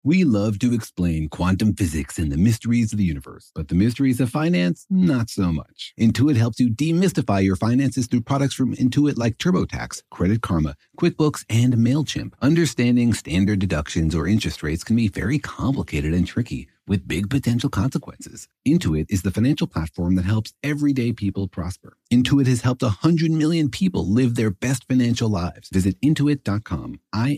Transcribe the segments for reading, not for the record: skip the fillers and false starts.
We love to explain quantum physics and the mysteries of the universe, but the mysteries of finance, not so much. Intuit helps you demystify your finances through products from Intuit like TurboTax, Credit Karma, QuickBooks, and MailChimp. Understanding standard deductions or interest rates can be very complicated and tricky, with big potential consequences. Intuit is the financial platform that helps everyday people prosper. Intuit has helped 100 million people live their best financial lives. Visit Intuit.com,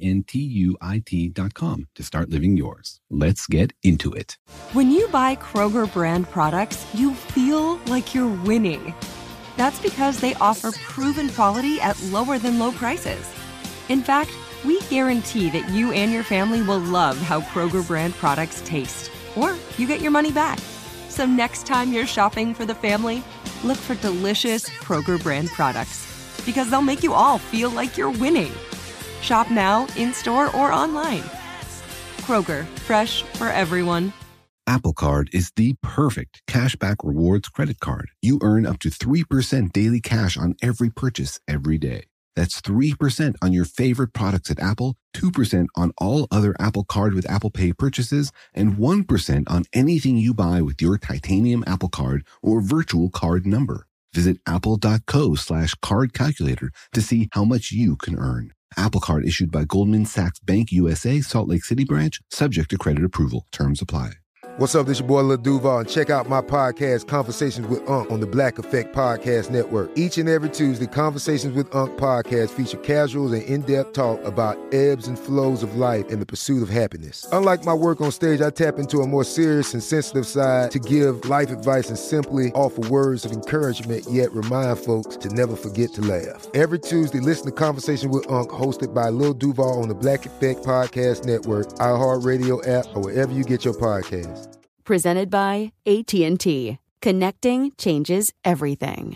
Intuit.com, to start living yours. Let's get into it. When you buy Kroger brand products, you feel like you're winning. That's because they offer proven quality at lower than low prices. In fact, we guarantee that you and your family will love how Kroger brand products taste, or you get your money back. So next time you're shopping for the family, look for delicious Kroger brand products, because they'll make you all feel like you're winning. Shop now, in-store, or online. Kroger, fresh for everyone. Apple Card is the perfect cashback rewards credit card. You earn up to 3% daily cash on every purchase every day. That's 3% on your favorite products at Apple, 2% on all other Apple Card with Apple Pay purchases, and 1% on anything you buy with your titanium Apple Card or virtual card number. Visit apple.co/card calculator to see how much you can earn. Apple Card issued by Goldman Sachs Bank USA, Salt Lake City branch, subject to credit approval. Terms apply. What's up, this your boy Lil Duval, and check out my podcast, Conversations with Unc, on the Black Effect Podcast Network. Each and every Tuesday, Conversations with Unc podcast feature casual and in-depth talk about ebbs and flows of life and the pursuit of happiness. Unlike my work on stage, I tap into a more serious and sensitive side to give life advice and simply offer words of encouragement, yet remind folks to never forget to laugh. Every Tuesday, listen to Conversations with Unc, hosted by Lil Duval on the Black Effect Podcast Network, iHeartRadio app, or wherever you get your podcasts. Presented by AT&T. Connecting changes everything.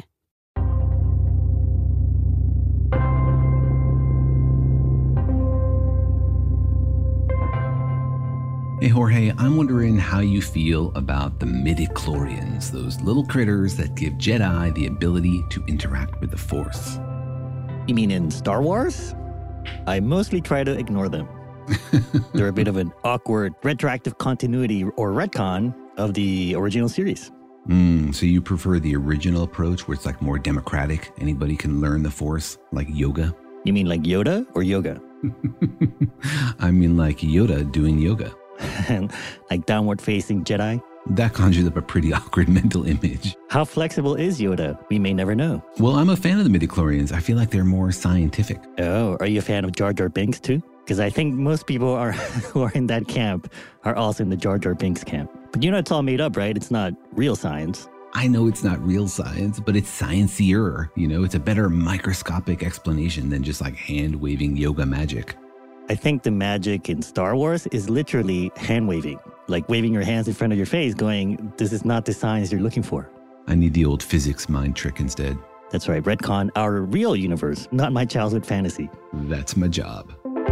Hey Jorge, I'm wondering how you feel about the midichlorians, those little critters that give Jedi the ability to interact with the Force. You mean in Star Wars? I mostly try to ignore them. They're a bit of an awkward retroactive continuity or retcon of the original series. So you prefer the original approach where it's like more democratic? Anybody can learn the Force, like yoga? You mean like Yoda or yoga? I mean like Yoda doing yoga. Like downward-facing Jedi? That conjures up a pretty awkward mental image. How flexible is Yoda? We may never know. Well, I'm a fan of the midichlorians. I feel like they're more scientific. Oh, are you a fan of Jar Jar Binks too? Because I think most people who are in that camp are also in the Jar Jar Binks camp. But you know it's all made up, right? It's not real science. I know it's not real science, but it's sciencier. You know, it's a better microscopic explanation than just like hand-waving yoga magic. I think the magic in Star Wars is literally hand-waving. Like waving your hands in front of your face going, this is not the science you're looking for. I need the old physics mind trick instead. That's right, retcon our real universe, not my childhood fantasy. That's my job.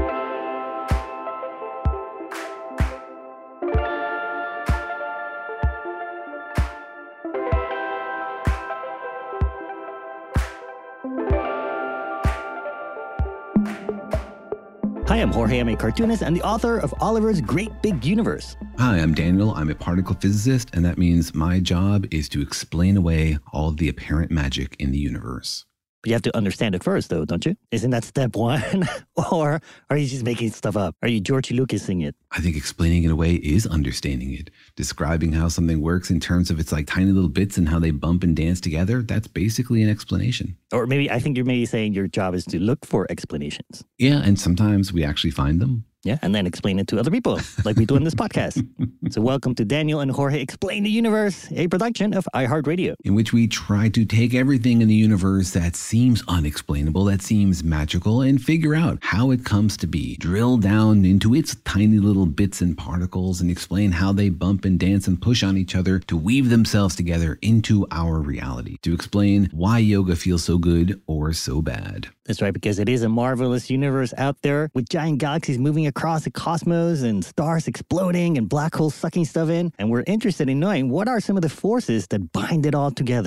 Hi, I'm Jorge. I'm a cartoonist and the author of Oliver's Great Big Universe. Hi, I'm Daniel. I'm a particle physicist, and that means my job is to explain away all the apparent magic in the universe. But you have to understand it first, though, don't you? Isn't that step one? Or are you just making stuff up? Are you George Lucasing it? I think explaining it away is understanding it. Describing how something works in terms of its like tiny little bits and how they bump and dance together, that's basically an explanation. Or maybe I think you're maybe saying your job is to look for explanations. Yeah, and sometimes we actually find them. Yeah, and then explain it to other people, like we do in this podcast. So welcome to Daniel and Jorge Explain the Universe, a production of iHeartRadio. In which we try to take everything in the universe that seems unexplainable, that seems magical, and figure out how it comes to be. Drill down into its tiny little bits and particles and explain how they bump and dance and push on each other to weave themselves together into our reality. To explain why yoga feels so good or so bad. That's right, because it is a marvelous universe out there with giant galaxies moving across the cosmos and stars exploding and black holes sucking stuff in. And we're interested in knowing what are some of the forces that bind it all together.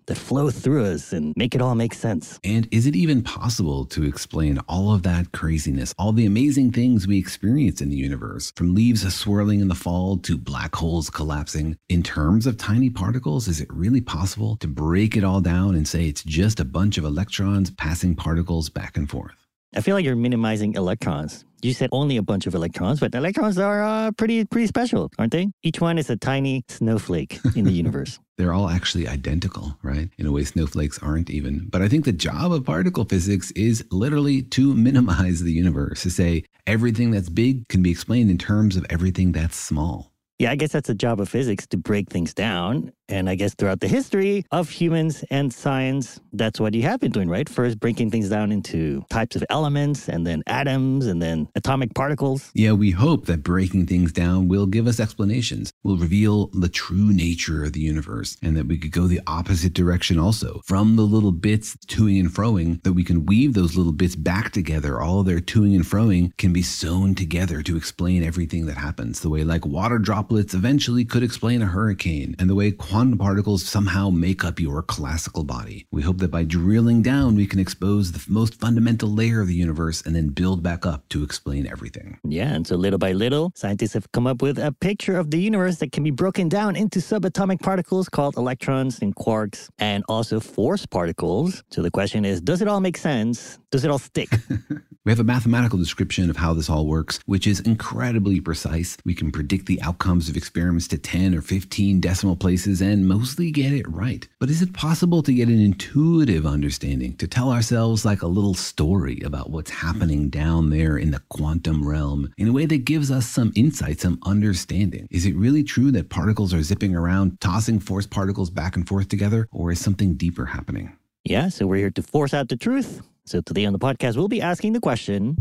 that flow through us and make it all make sense. And is it even possible to explain all of that craziness, all the amazing things we experience in the universe, from leaves swirling in the fall to black holes collapsing? In terms of tiny particles, is it really possible to break it all down and say it's just a bunch of electrons passing particles back and forth? I feel like you're minimizing electrons. You said only a bunch of electrons, but electrons are pretty special, aren't they? Each one is a tiny snowflake in the universe. They're all actually identical, right? In a way, snowflakes aren't even. But I think the job of particle physics is literally to minimize the universe, to say everything that's big can be explained in terms of everything that's small. Yeah, I guess that's the job of physics, to break things down. And I guess throughout the history of humans and science, that's what you have been doing, right? First, breaking things down into types of elements, and then atoms, and then atomic particles. Yeah, we hope that breaking things down will give us explanations, will reveal the true nature of the universe, and that we could go the opposite direction also. From the little bits toing and froing, that we can weave those little bits back together. All of their toing and froing can be sewn together to explain everything that happens. The way like water droplets eventually could explain a hurricane, and the way quantum particles somehow make up your classical body. We hope that by drilling down, we can expose the most fundamental layer of the universe and then build back up to explain everything. Yeah, and so little by little, scientists have come up with a picture of the universe that can be broken down into subatomic particles called electrons and quarks, and also force particles. So the question is, does it all make sense? Does it all stick? We have a mathematical description of how this all works, which is incredibly precise. We can predict the outcomes of experiments to 10 or 15 decimal places and mostly get it right. But is it possible to get an intuitive understanding, to tell ourselves like a little story about what's happening down there in the quantum realm in a way that gives us some insight, some understanding? Is it really true that particles are zipping around, tossing force particles back and forth together, or is something deeper happening? Yeah, so we're here to force out the truth. So today on the podcast, we'll be asking the question,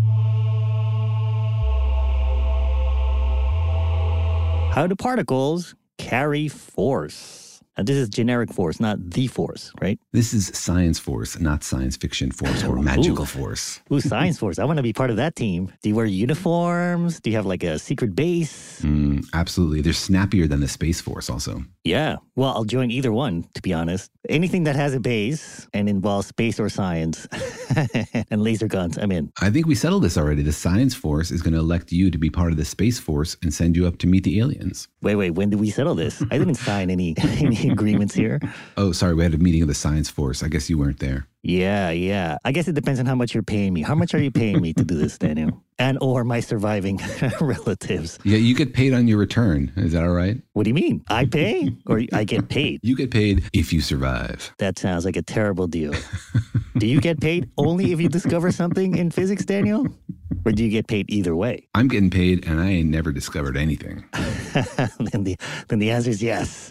how do particles carry force? And this is generic force, not the force, right? This is science force, not science fiction force or magical force. Ooh, science force. I want to be part of that team. Do you wear uniforms? Do you have like a secret base? Absolutely. They're snappier than the Space Force also. Yeah. Well, I'll join either one, to be honest. Anything that has a base and involves space or science and laser guns, I'm in. I think we settled this already. The Science Force is going to elect you to be part of the Space Force and send you up to meet the aliens. Wait, when did we settle this? I didn't sign any agreements here. Oh, sorry. We had a meeting of the Science Force. I guess you weren't there. Yeah. I guess it depends on how much you're paying me. How much are you paying me to do this, Daniel? And or my surviving relatives. Yeah, you get paid on your return. Is that all right? What do you mean? I pay or I get paid? You get paid if you survive. That sounds like a terrible deal. Do you get paid only if you discover something in physics, Daniel? Or do you get paid either way? I'm getting paid and I ain't never discovered anything. then the answer is yes.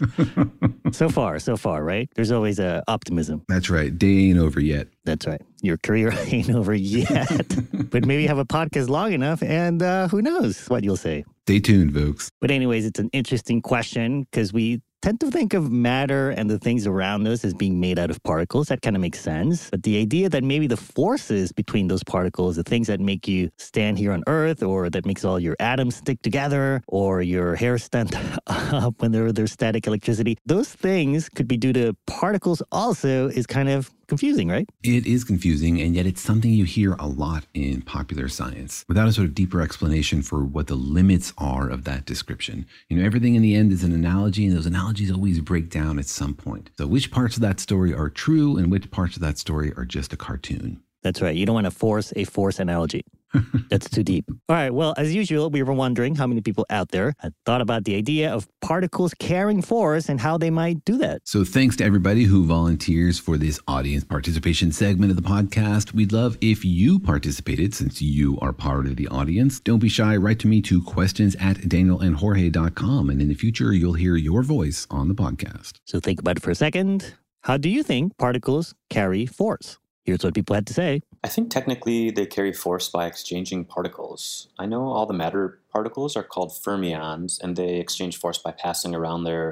So far, right? There's always optimism. That's right. Day ain't over yet. That's right. Your career ain't over yet. But maybe have a podcast long enough and who knows what you'll say. Stay tuned, folks. But anyways, it's an interesting question because we tend to think of matter and the things around us as being made out of particles. That kind of makes sense. But the idea that maybe the forces between those particles, the things that make you stand here on Earth, or that makes all your atoms stick together, or your hair stand up when there's static electricity, those things could be due to particles also is kind of confusing, right? It is confusing, and yet it's something you hear a lot in popular science without a sort of deeper explanation for what the limits are of that description. Everything in the end is an analogy, and those analogies always break down at some point. So which parts of that story are true and which parts of that story are just a cartoon? That's right. You don't want to force a force analogy. That's too deep. All right. Well, as usual, we were wondering how many people out there had thought about the idea of particles carrying force and how they might do that. So thanks to everybody who volunteers for this audience participation segment of the podcast. We'd love if you participated since you are part of the audience. Don't be shy. Write to me to questions@danielandjorge.com. And in the future, you'll hear your voice on the podcast. So think about it for a second. How do you think particles carry force? Here's what people had to say. I think technically they carry force by exchanging particles. I know all the matter particles are called fermions, and they exchange force by passing around their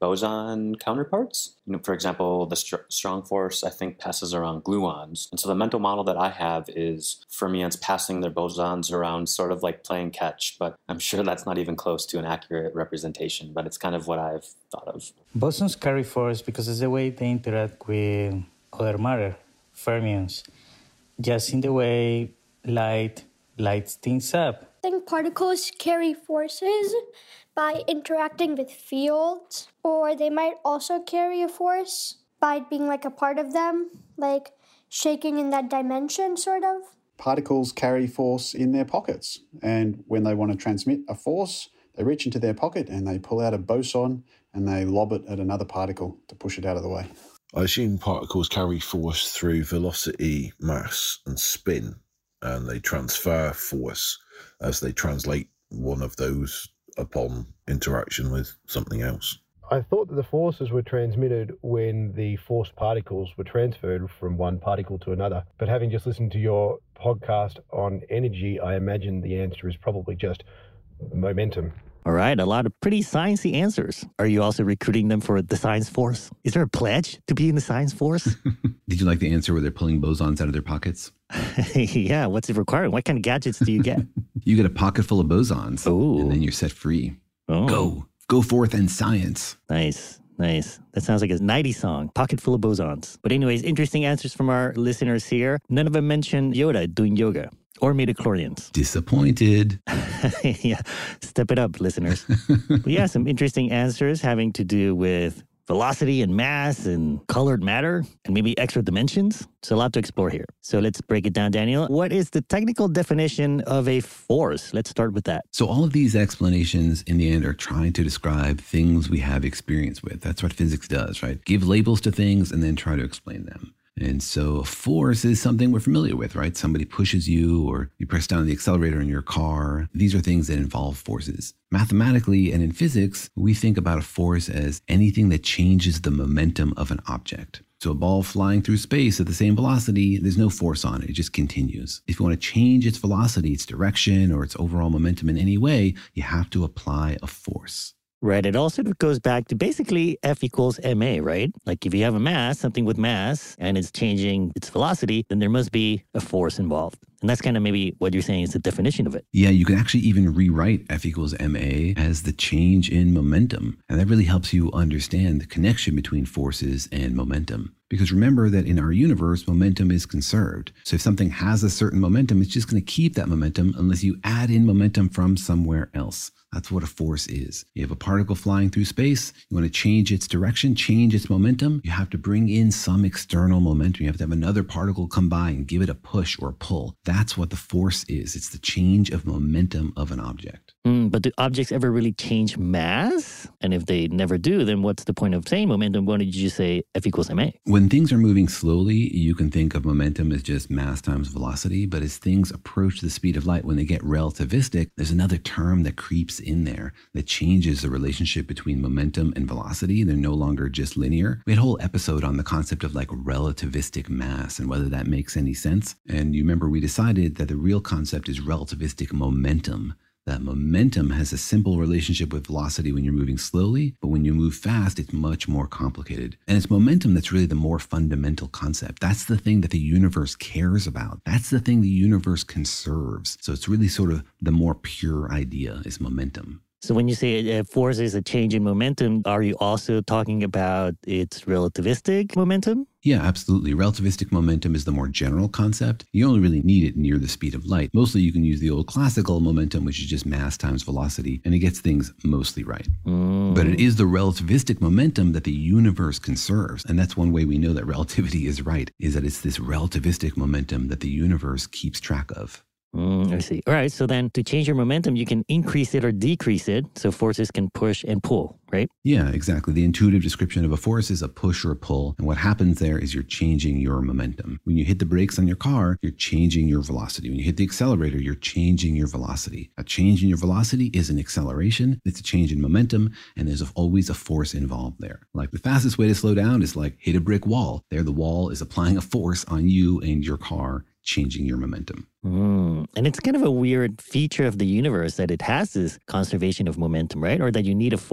boson counterparts. For example, the strong force, I think, passes around gluons. And so the mental model that I have is fermions passing their bosons around, sort of like playing catch. But I'm sure that's not even close to an accurate representation, but it's kind of what I've thought of. Bosons carry force because it's the way they interact with other matter, fermions. Just in the way light lights things up. I think particles carry forces by interacting with fields, or they might also carry a force by being like a part of them, like shaking in that dimension, sort of. Particles carry force in their pockets, and when they want to transmit a force, they reach into their pocket and they pull out a boson and they lob it at another particle to push it out of the way. I assume particles carry force through velocity, mass, and spin, and they transfer force as they translate one of those upon interaction with something else. I thought that the forces were transmitted when the forced particles were transferred from one particle to another. But having just listened to your podcast on energy, I imagine the answer is probably just momentum. All right, a lot of pretty sciencey answers. Are you also recruiting them for the science force? Is there a pledge to be in the science force? Did you like the answer where they're pulling bosons out of their pockets? Yeah, what's it requiring? What kind of gadgets do you get? You get a pocket full of bosons, and then you're set free. Oh. Go forth and science. Nice. That sounds like a 90s song, Pocket Full of Bosons. But anyways, interesting answers from our listeners here. None of them mentioned Yoda doing yoga or midichlorians. Disappointed. Yeah, step it up, listeners. But yeah, some interesting answers having to do with velocity and mass and colored matter and maybe extra dimensions. So a lot to explore here. So let's break it down, Daniel. What is the technical definition of a force? Let's start with that. So all of these explanations in the end are trying to describe things we have experience with. That's what physics does, right? Give labels to things and then try to explain them. And so a force is something we're familiar with, right? Somebody pushes you or you press down the accelerator in your car. These are things that involve forces. Mathematically and in physics, we think about a force as anything that changes the momentum of an object. So a ball flying through space at the same velocity, there's no force on it. It just continues. If you want to change its velocity, its direction, or its overall momentum in any way, you have to apply a force. Right. It all sort of goes back to basically F equals ma, right? Like if you have a mass, something with mass, and it's changing its velocity, then there must be a force involved. And that's kind of maybe what you're saying is the definition of it. Yeah, you can actually even rewrite F equals ma as the change in momentum. And that really helps you understand the connection between forces and momentum. Because remember that in our universe, momentum is conserved. So if something has a certain momentum, it's just going to keep that momentum unless you add in momentum from somewhere else. That's what a force is. You have a particle flying through space. You want to change its direction, change its momentum. You have to bring in some external momentum. You have to have another particle come by and give it a push or a pull. That's what the force is. It's the change of momentum of an object. But do objects ever really change mass? And if they never do, then what's the point of saying momentum? Why did you just say F equals ma? When things are moving slowly, you can think of momentum as just mass times velocity. But as things approach the speed of light, when they get relativistic, there's another term that creeps in there that changes the relationship between momentum and velocity. They're no longer just linear. We had a whole episode on the concept of like relativistic mass and whether that makes any sense. And you remember we decided that the real concept is relativistic momentum. That momentum has a simple relationship with velocity when you're moving slowly, but when you move fast, it's much more complicated. And it's momentum that's really the more fundamental concept. That's the thing that the universe cares about. That's the thing the universe conserves. So it's really sort of the more pure idea is momentum. So when you say a force is a change in momentum, are you also talking about its relativistic momentum? Yeah, absolutely. Relativistic momentum is the more general concept. You only really need it near the speed of light. Mostly you can use the old classical momentum, which is just mass times velocity, and it gets things mostly right. But it is the relativistic momentum that the universe conserves. And that's one way we know that relativity is right, is that it's this relativistic momentum that the universe keeps track of. I see. All right. So then to change your momentum, you can increase it or decrease it. So forces can push and pull, right? Yeah, exactly. The intuitive description of a force is a push or a pull. And what happens there is you're changing your momentum. When you hit the brakes on your car, you're changing your velocity. When you hit the accelerator, you're changing your velocity. A change in your velocity is an acceleration. It's a change in momentum. And there's always a force involved there. Like the fastest way to slow down is like hit a brick wall. There, the wall is applying a force on you and your car, changing your momentum. And it's kind of a weird feature of the universe that it has this conservation of momentum, right? Or that you need a force to change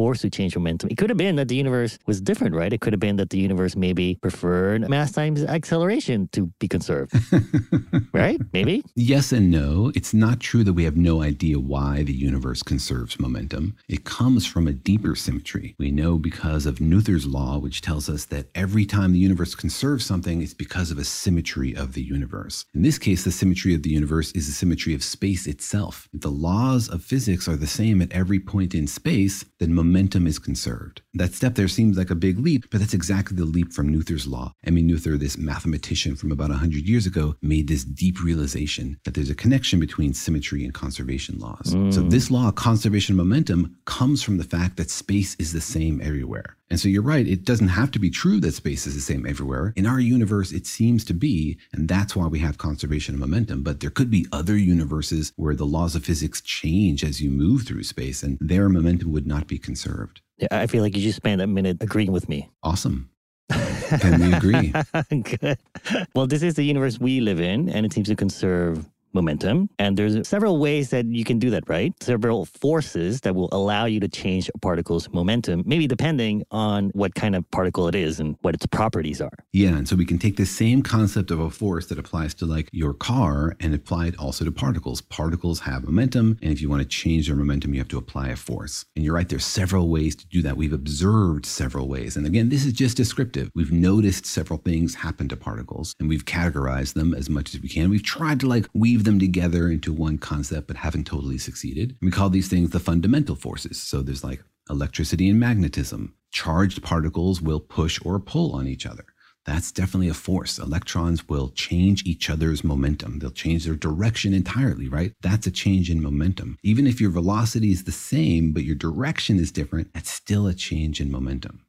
change momentum. It could have been that the universe was different, right? It could have been that the universe maybe preferred mass times acceleration to be conserved. Right? Maybe? Yes and no. It's not true that we have no idea why the universe conserves momentum. It comes from a deeper symmetry. We know because of Noether's law, which tells us that every time the universe conserves something, it's because of a symmetry of the universe. In this case, the symmetry of the universe is the symmetry of space itself. If the laws of physics are the same at every point in space, then momentum is conserved. That step there seems like a big leap, but that's exactly the leap from Noether's law. Emmy Noether, this mathematician from about 100 years ago, made this deep realization that there's a connection between symmetry and conservation laws. So this law of conservation of momentum comes from the fact that space is the same everywhere. And so you're right, it doesn't have to be true that space is the same everywhere. In our universe, it seems to be, and that's why we have conservation of momentum. But there could be other universes where the laws of physics change as you move through space, and their momentum would not be conserved. Yeah, I feel like you just spent a minute agreeing with me. Awesome. Can we agree? Good. Well, this is the universe we live in, and it seems to conserve momentum. And there's several ways that you can do that, right? Several forces that will allow you to change a particle's momentum, maybe depending on what kind of particle it is and what its properties are. Yeah, and so we can take the same concept of a force that applies to like your car and apply it also to particles. Particles have momentum, and if you want to change their momentum, you have to apply a force. And you're right, there's several ways to do that. We've observed several ways. And again, this is just descriptive. We've noticed several things happen to particles, and we've categorized them as much as we can. We've tried to like weave them together into one concept, but haven't totally succeeded. We call these things the fundamental forces. So there's like electricity and magnetism. Charged particles will push or pull on each other. That's definitely a force. Electrons will change each other's momentum. They'll change their direction entirely, right? That's a change in momentum. Even if your velocity is the same, but your direction is different, that's still a change in momentum.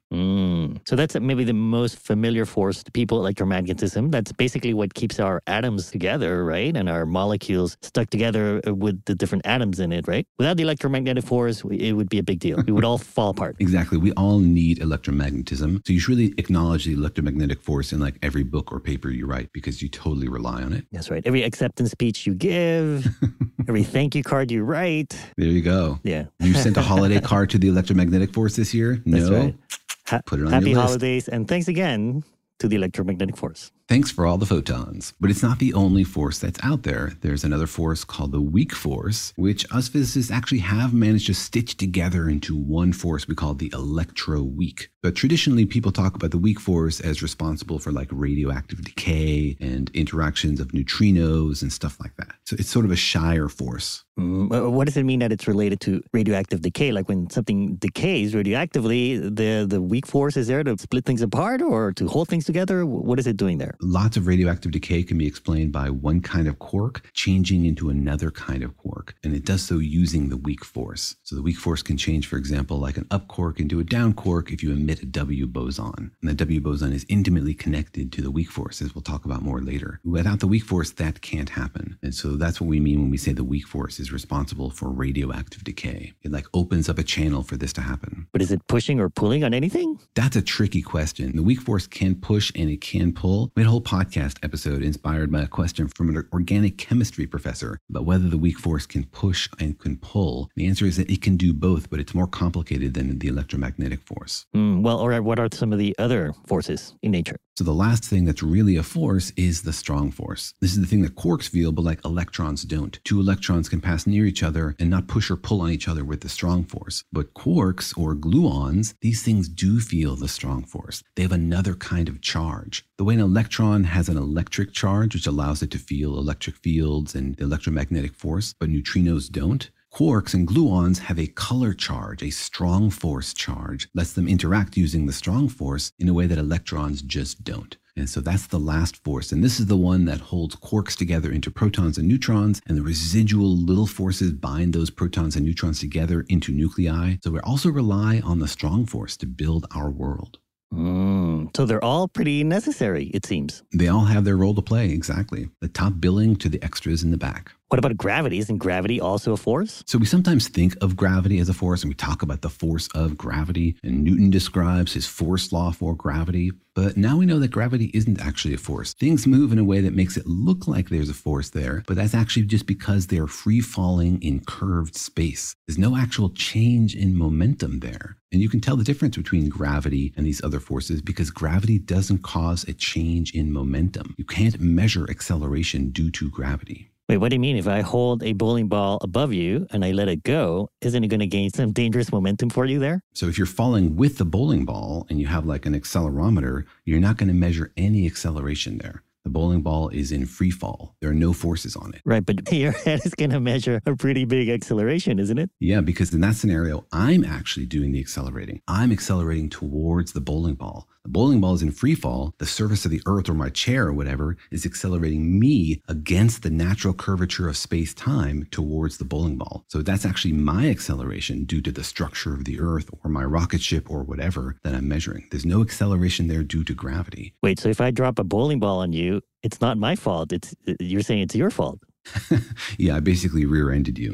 So that's maybe the most familiar force to people, electromagnetism. That's basically what keeps our atoms together, right? And our molecules stuck together with the different atoms in it, right? Without the electromagnetic force, it would be a big deal. We would all fall apart. Exactly. We all need electromagnetism. So you should really acknowledge the electromagnetic force in like every book or paper you write because you totally rely on it. That's right. Every acceptance speech you give, every thank you card you write. There you go. Yeah. You sent a holiday card to the electromagnetic force this year? That's no. Right. Put it on Happy your list. holidays, and thanks again to the electromagnetic force. Thanks for all the photons. But it's not the only force that's out there. There's another force called the weak force, which us physicists actually have managed to stitch together into one force we call the electroweak. But traditionally, people talk about the weak force as responsible for like radioactive decay and interactions of neutrinos and stuff like that. So it's sort of a shyer force. What does it mean that it's related to radioactive decay? Like when something decays radioactively, the weak force is there to split things apart or to hold things together? What is it doing there? Lots of radioactive decay can be explained by one kind of quark changing into another kind of quark. And it does so using the weak force. So the weak force can change, for example, like an up quark into a down quark if you emit a W boson. And the W boson is intimately connected to the weak force, as we'll talk about more later. Without the weak force, that can't happen. And so that's what we mean when we say the weak force is responsible for radioactive decay. It like opens up a channel for this to happen. But is it pushing or pulling on anything? That's a tricky question. The weak force can push and it can pull. We had a whole podcast episode inspired by a question from an organic chemistry professor about whether the weak force can push and can pull. The answer is that it can do both, but it's more complicated than the electromagnetic force. Well, all right, what are some of the other forces in nature? So the last thing that's really a force is the strong force. This is the thing that quarks feel, but like electrons don't. Two electrons can pass near each other and not push or pull on each other with the strong force. But quarks or gluons, these things do feel the strong force. They have another kind of charge. The way an electron has an electric charge, which allows it to feel electric fields and the electromagnetic force, but neutrinos don't. Quarks and gluons have a color charge, a strong force charge, lets them interact using the strong force in a way that electrons just don't. And so that's the last force. And this is the one that holds quarks together into protons and neutrons, and the residual little forces bind those protons and neutrons together into nuclei. So we also rely on the strong force to build our world. So they're all pretty necessary, it seems. They all have their role to play, exactly. The top billing to the extras in the back. What about gravity? Isn't gravity also a force? So we sometimes think of gravity as a force, and we talk about the force of gravity, and Newton describes his force law for gravity. But now we know that gravity isn't actually a force. Things move in a way that makes it look like there's a force there, but that's actually just because they're free-falling in curved space. There's no actual change in momentum there. And you can tell the difference between gravity and these other forces because gravity doesn't cause a change in momentum. You can't measure acceleration due to gravity. Wait, what do you mean? If I hold a bowling ball above you and I let it go, isn't it going to gain some dangerous momentum for you there? So if you're falling with the bowling ball and you have like an accelerometer, you're not going to measure any acceleration there. The bowling ball is in free fall. There are no forces on it. Right, but your head is going to measure a pretty big acceleration, isn't it? Yeah, because in that scenario, I'm actually doing the accelerating. I'm accelerating towards the bowling ball. The bowling ball is in free fall. The surface of the earth or my chair or whatever is accelerating me against the natural curvature of space-time towards the bowling ball. So that's actually my acceleration due to the structure of the earth or my rocket ship or whatever that I'm measuring. There's no acceleration there due to gravity. Wait, so if I drop a bowling ball on you, it's not my fault. You're saying it's your fault. Yeah, I basically rear-ended you.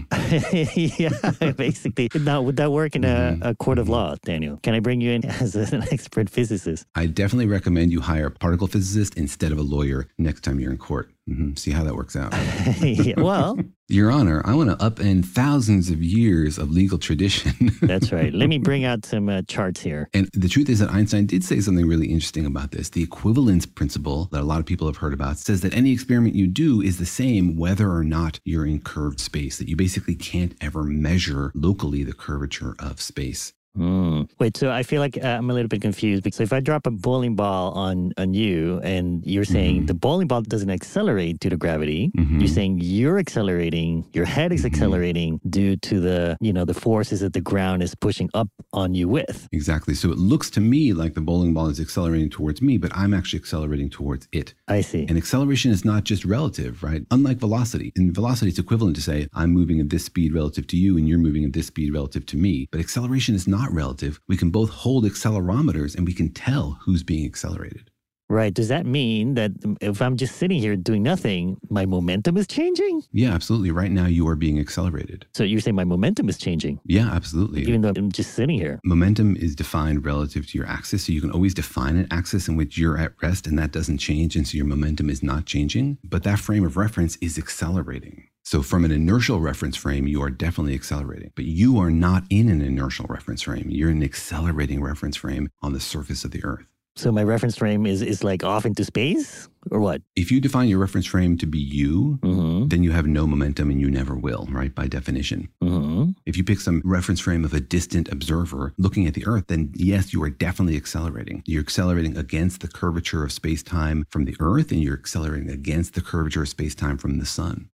Yeah, basically. Now, would that work in a court of law, Daniel? Can I bring you in as an expert physicist? I definitely recommend you hire a particle physicist instead of a lawyer next time you're in court. See how that works out. Yeah, well, Your Honor, I want to upend thousands of years of legal tradition. That's right. Let me bring out some charts here. And the truth is that Einstein did say something really interesting about this. The equivalence principle that a lot of people have heard about says that any experiment you do is the same whether or not you're in curved space, that you basically can't ever measure locally the curvature of space. Wait, so I feel like I'm a little bit confused because if I drop a bowling ball on you and you're saying the bowling ball doesn't accelerate due to gravity, you're saying you're accelerating, your head is accelerating due to the forces that the ground is pushing up on you with. Exactly. So it looks to me like the bowling ball is accelerating towards me, but I'm actually accelerating towards it. I see. And acceleration is not just relative, right? Unlike velocity. In velocity, it's equivalent to say, I'm moving at this speed relative to you and you're moving at this speed relative to me. But acceleration is not relative. We can both hold accelerometers and we can tell who's being accelerated. Right. Does that mean that if I'm just sitting here doing nothing, my momentum is changing? Yeah, absolutely. Right now you are being accelerated. So you're saying my momentum is changing? Yeah, absolutely. Even though I'm just sitting here. Momentum is defined relative to your axis. So you can always define an axis in which you're at rest and that doesn't change. And so your momentum is not changing. But that frame of reference is accelerating. So from an inertial reference frame, you are definitely accelerating. But you are not in an inertial reference frame. You're in an accelerating reference frame on the surface of the Earth. So my reference frame is like off into space or what? If you define your reference frame to be you, then you have no momentum and you never will, right? By definition. If you pick some reference frame of a distant observer looking at the Earth, then yes, you are definitely accelerating. You're accelerating against the curvature of space-time from the Earth and you're accelerating against the curvature of space-time from the sun.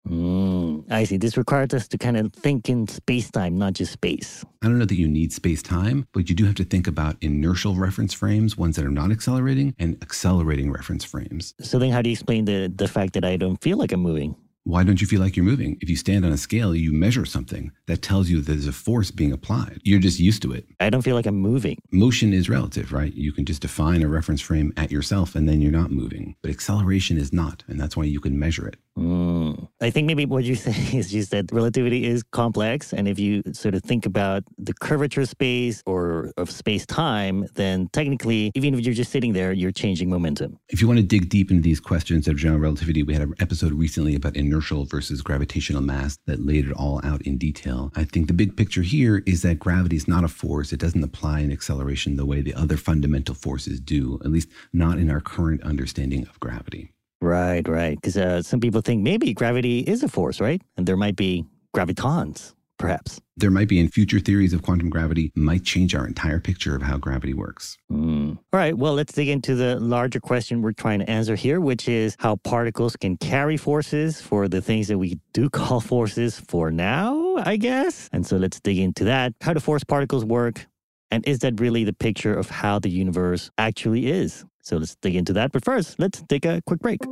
I see. This requires us to kind of think in space-time, not just space. I don't know that you need space-time, but you do have to think about inertial reference frames, ones that are not accelerating, and accelerating reference frames. So then how do you explain the fact that I don't feel like I'm moving? Why don't you feel like you're moving? If you stand on a scale, you measure something that tells you that there's a force being applied. You're just used to it. I don't feel like I'm moving. Motion is relative, right? You can just define a reference frame at yourself and then you're not moving. But acceleration is not, and that's why you can measure it. I think maybe what you're saying is just that relativity is complex. And if you sort of think about the curvature of space or of space-time, then technically, even if you're just sitting there, you're changing momentum. If you want to dig deep into these questions of general relativity, we had an episode recently about inertial versus gravitational mass that laid it all out in detail. I think the big picture here is that gravity is not a force. It doesn't apply in acceleration the way the other fundamental forces do, at least not in our current understanding of gravity. Right. Because some people think maybe gravity is a force, right? And there might be gravitons, perhaps. There might be, in future theories of quantum gravity, might change our entire picture of how gravity works. All right, well, let's dig into the larger question we're trying to answer here, which is how particles can carry forces for the things that we do call forces for now, I guess. And so let's dig into that. How do force particles work? And is that really the picture of how the universe actually is? So let's dig into that. But first, let's take a quick break.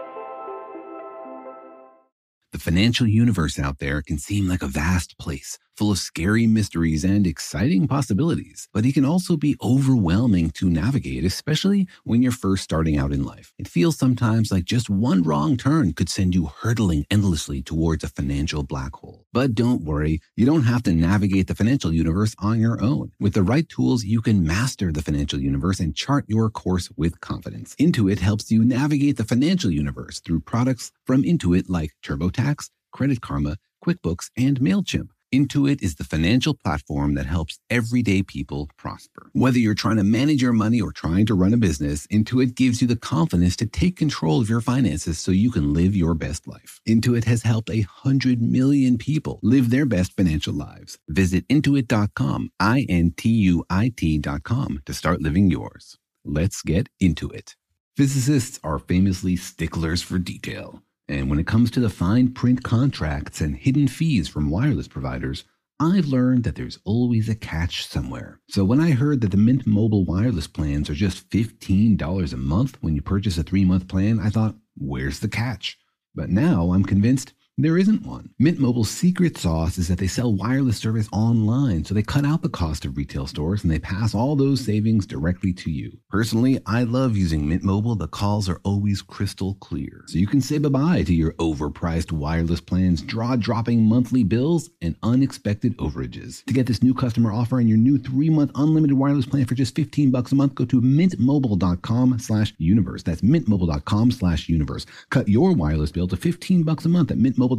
The financial universe out there can seem like a vast place, full of scary mysteries and exciting possibilities, but it can also be overwhelming to navigate, especially when you're first starting out in life. It feels sometimes like just one wrong turn could send you hurtling endlessly towards a financial black hole. But don't worry, you don't have to navigate the financial universe on your own. With the right tools, you can master the financial universe and chart your course with confidence. Intuit helps you navigate the financial universe through products from Intuit like TurboTax, Credit Karma, QuickBooks, and MailChimp. Intuit is the financial platform that helps everyday people prosper. Whether you're trying to manage your money or trying to run a business, Intuit gives you the confidence to take control of your finances so you can live your best life. Intuit has helped 100 million people live their best financial lives. Visit Intuit.com, Intuit.com, to start living yours. Let's get into it. Physicists are famously sticklers for detail. And when it comes to the fine print contracts and hidden fees from wireless providers, I've learned that there's always a catch somewhere. So when I heard that the Mint Mobile wireless plans are just $15 a month when you purchase a 3-month plan, I thought, where's the catch? But now I'm convinced there isn't one. Mint Mobile's secret sauce is that they sell wireless service online, so they cut out the cost of retail stores and they pass all those savings directly to you. Personally, I love using Mint Mobile. The calls are always crystal clear, so you can say bye-bye to your overpriced wireless plans, jaw-dropping monthly bills, and unexpected overages. To get this new customer offer and your new 3-month unlimited wireless plan for just $15 a month, go to mintmobile.com/universe. That's mintmobile.com/universe. Cut your wireless bill to $15 a month at mintmobile.com/universe.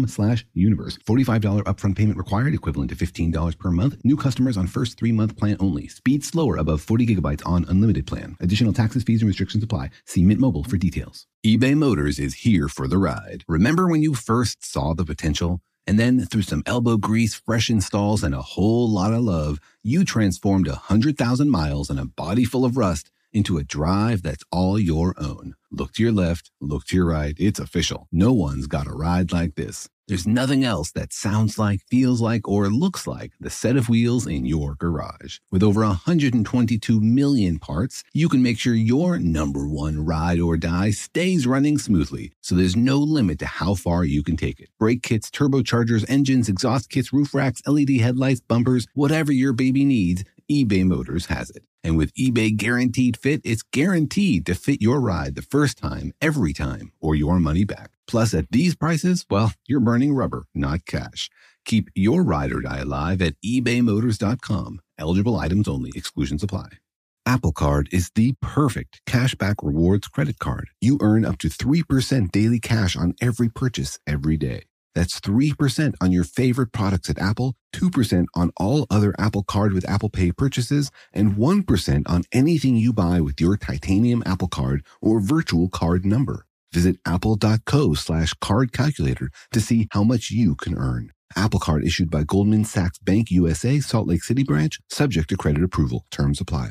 $45 upfront payment required, equivalent to $15 per month. New customers on first 3-month plan only. Speed slower above 40 gigabytes on unlimited plan. Additional taxes, fees, and restrictions apply. See Mint Mobile for details. eBay Motors is here for the ride. Remember when you first saw the potential? And then through some elbow grease, fresh installs, and a whole lot of love, you transformed 100,000 miles and a body full of rust into a drive that's all your own. Look to your left, look to your right. It's official. No one's got a ride like this. There's nothing else that sounds like, feels like, or looks like the set of wheels in your garage. With over 122 million parts, you can make sure your number one ride or die stays running smoothly, so there's no limit to how far you can take it. Brake kits, turbochargers, engines, exhaust kits, roof racks, LED headlights, bumpers, whatever your baby needs, eBay Motors has it. And with eBay Guaranteed Fit, it's guaranteed to fit your ride the first time, every time, or your money back. Plus, at these prices, well, you're burning rubber, not cash. Keep your ride or die alive at ebaymotors.com. Eligible items only. Exclusions apply. Apple Card is the perfect cashback rewards credit card. You earn up to 3% daily cash on every purchase every day. That's 3% on your favorite products at Apple, 2% on all other Apple Card with Apple Pay purchases, and 1% on anything you buy with your titanium Apple Card or virtual card number. Visit apple.co/card calculator to see how much you can earn. Apple Card issued by Goldman Sachs Bank USA, Salt Lake City branch, subject to credit approval. Terms apply.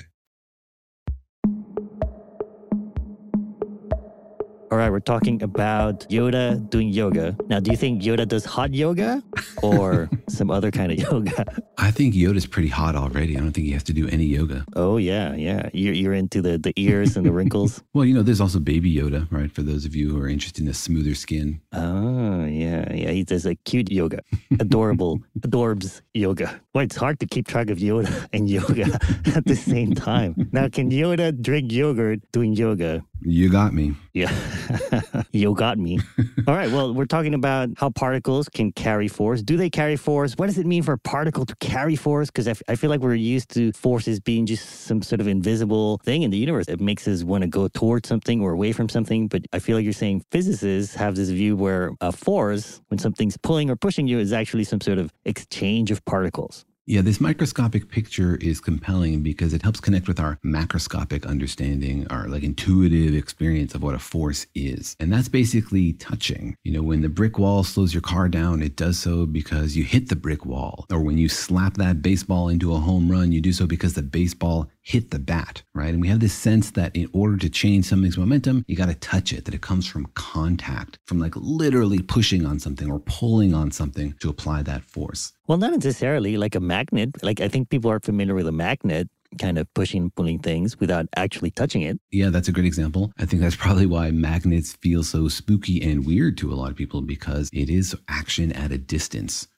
All right, we're talking about Yoda doing yoga. Now, do you think Yoda does hot yoga or some other kind of yoga? I think Yoda's pretty hot already. I don't think he has to do any yoga. Oh, yeah. You're into the ears and the wrinkles? Well, there's also Baby Yoda, right? For those of you who are interested in a smoother skin. Oh, yeah. He does a cute yoga. Adorable. Adorbs yoga. Well, it's hard to keep track of Yoda and yoga at the same time. Now, can Yoda drink yogurt doing yoga? You got me. Yeah. You got me. All right. Well, we're talking about how particles can carry force. Do they carry force? What does it mean for a particle to carry force? Because I feel like we're used to forces being just some sort of invisible thing in the universe. It makes us want to go towards something or away from something. But I feel like you're saying physicists have this view where a force, when something's pulling or pushing you, is actually some sort of exchange of particles. Yeah, this microscopic picture is compelling because it helps connect with our macroscopic understanding, our intuitive experience of what a force is. And that's basically touching. When the brick wall slows your car down, it does so because you hit the brick wall. Or when you slap that baseball into a home run, you do so because the baseball hit the bat, right? And we have this sense that in order to change something's momentum, you got to touch it, that it comes from contact, from literally pushing on something or pulling on something to apply that force. Well, not necessarily like a magnet. I think people are familiar with a magnet kind of pushing and pulling things without actually touching it. Yeah, that's a great example. I think that's probably why magnets feel so spooky and weird to a lot of people, because it is action at a distance.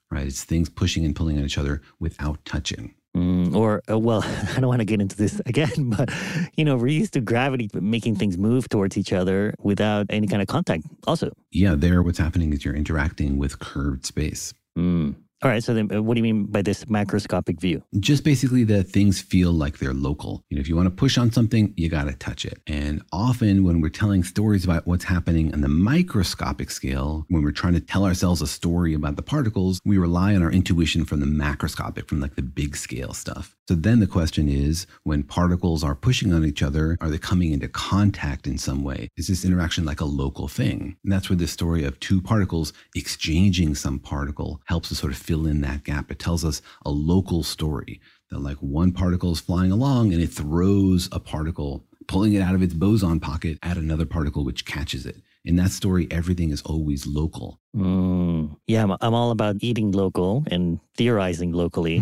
right? It's things pushing and pulling on each other without touching. Well, I don't want to get into this again, but, we're used to gravity making things move towards each other without any kind of contact also. Yeah, there what's happening is you're interacting with curved space. All right, so then what do you mean by this macroscopic view? Just basically that things feel like they're local. If you want to push on something, you got to touch it. And often when we're telling stories about what's happening on the microscopic scale, when we're trying to tell ourselves a story about the particles, we rely on our intuition from the macroscopic, from like the big scale stuff. So then the question is, when particles are pushing on each other, are they coming into contact in some way? Is this interaction like a local thing? And that's where the story of two particles exchanging some particle helps us sort of fill in that gap. It tells us a local story that like one particle is flying along and it throws a particle, pulling it out of its boson pocket at another particle, which catches it. In that story, everything is always local. Yeah, I'm all about eating local and theorizing locally.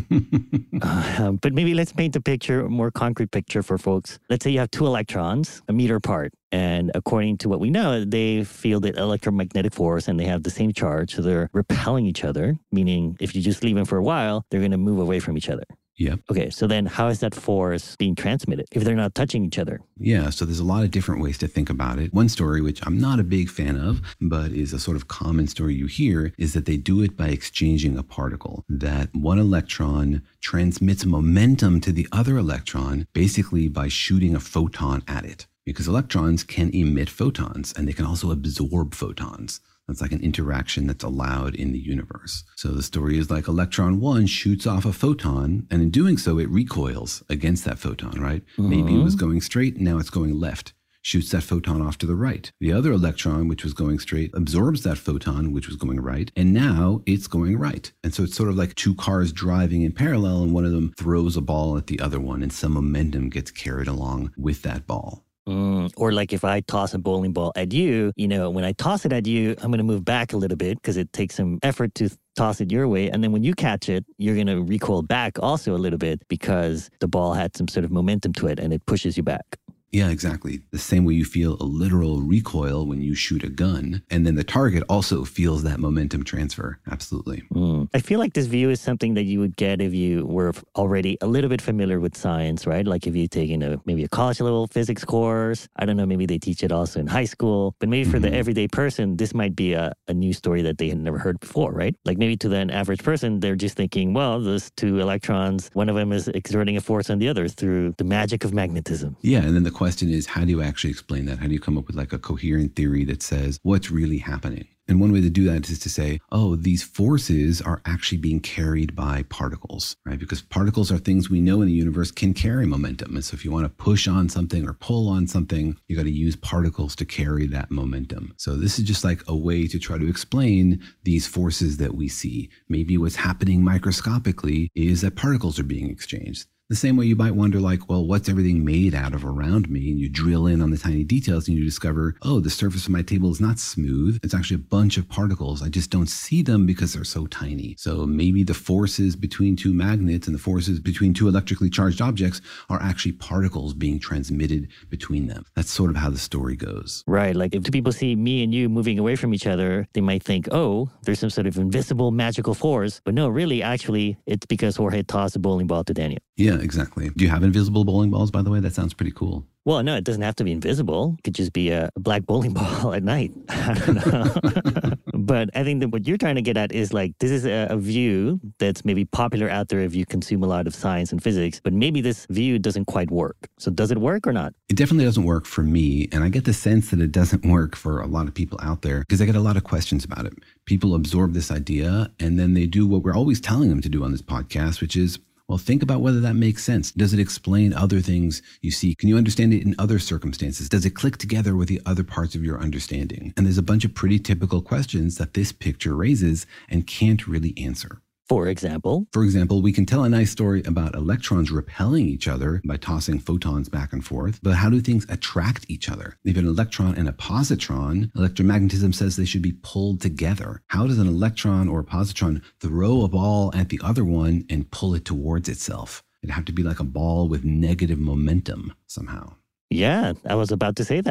But maybe let's paint a more concrete picture for folks. Let's say you have two electrons, a meter apart. And according to what we know, they feel the electromagnetic force and they have the same charge. So they're repelling each other, meaning if you just leave them for a while, they're going to move away from each other. Yep. Okay, so then how is that force being transmitted if they're not touching each other? Yeah, so there's a lot of different ways to think about it. One story, which I'm not a big fan of, but is a sort of common story you hear, is that they do it by exchanging a particle. That one electron transmits momentum to the other electron, basically by shooting a photon at it. Because electrons can emit photons, and they can also absorb photons. That's like an interaction that's allowed in the universe. So the story is like electron 1 shoots off a photon, and in doing so, it recoils against that photon, right? Maybe it was going straight, now it's going left. Shoots that photon off to the right. The other electron, which was going straight, absorbs that photon, which was going right, and now it's going right. And so it's sort of like two cars driving in parallel, and one of them throws a ball at the other one, and some momentum gets carried along with that ball. Or like if I toss a bowling ball at you, when I toss it at you, I'm going to move back a little bit because it takes some effort to toss it your way. And then when you catch it, you're going to recoil back also a little bit because the ball had some sort of momentum to it and it pushes you back. Yeah, exactly. The same way you feel a literal recoil when you shoot a gun. And then the target also feels that momentum transfer. Absolutely. I feel like this view is something that you would get if you were already a little bit familiar with science, right? Like if you've taken maybe a college level physics course. I don't know, maybe they teach it also in high school. But maybe for the everyday person, this might be a new story that they had never heard before, right? Like maybe to an average person, they're just thinking, well, those two electrons, one of them is exerting a force on the other through the magic of magnetism. Yeah, and then the question is, how do you actually explain that? How do you come up with like a coherent theory that says what's really happening? And one way to do that is to say, oh, these forces are actually being carried by particles, right? Because particles are things we know in the universe can carry momentum. And so if you want to push on something or pull on something, you got to use particles to carry that momentum. So this is just like a way to try to explain these forces that we see. Maybe what's happening microscopically is that particles are being exchanged. The same way you might wonder, like, well, what's everything made out of around me? And you drill in on the tiny details and you discover, oh, the surface of my table is not smooth. It's actually a bunch of particles. I just don't see them because they're so tiny. So maybe the forces between two magnets and the forces between two electrically charged objects are actually particles being transmitted between them. That's sort of how the story goes. Right. Like if two people see me and you moving away from each other, they might think, oh, there's some sort of invisible magical force. But no, really, actually, it's because Jorge tossed a bowling ball to Daniel. Yeah, exactly. Do you have invisible bowling balls, by the way? That sounds pretty cool. Well, no, it doesn't have to be invisible. It could just be a black bowling ball at night. I don't know. But I think that what you're trying to get at is like, this is a view that's maybe popular out there if you consume a lot of science and physics, but maybe this view doesn't quite work. So does it work or not? It definitely doesn't work for me. And I get the sense that it doesn't work for a lot of people out there because I get a lot of questions about it. People absorb this idea and then they do what we're always telling them to do on this podcast, which is, well, think about whether that makes sense. Does it explain other things you see? Can you understand it in other circumstances? Does it click together with the other parts of your understanding? And there's a bunch of pretty typical questions that this picture raises and can't really answer. For example, we can tell a nice story about electrons repelling each other by tossing photons back and forth, but how do things attract each other? If an electron and a positron, electromagnetism says they should be pulled together. How does an electron or a positron throw a ball at the other one and pull it towards itself? It'd have to be like a ball with negative momentum somehow. Yeah, I was about to say that.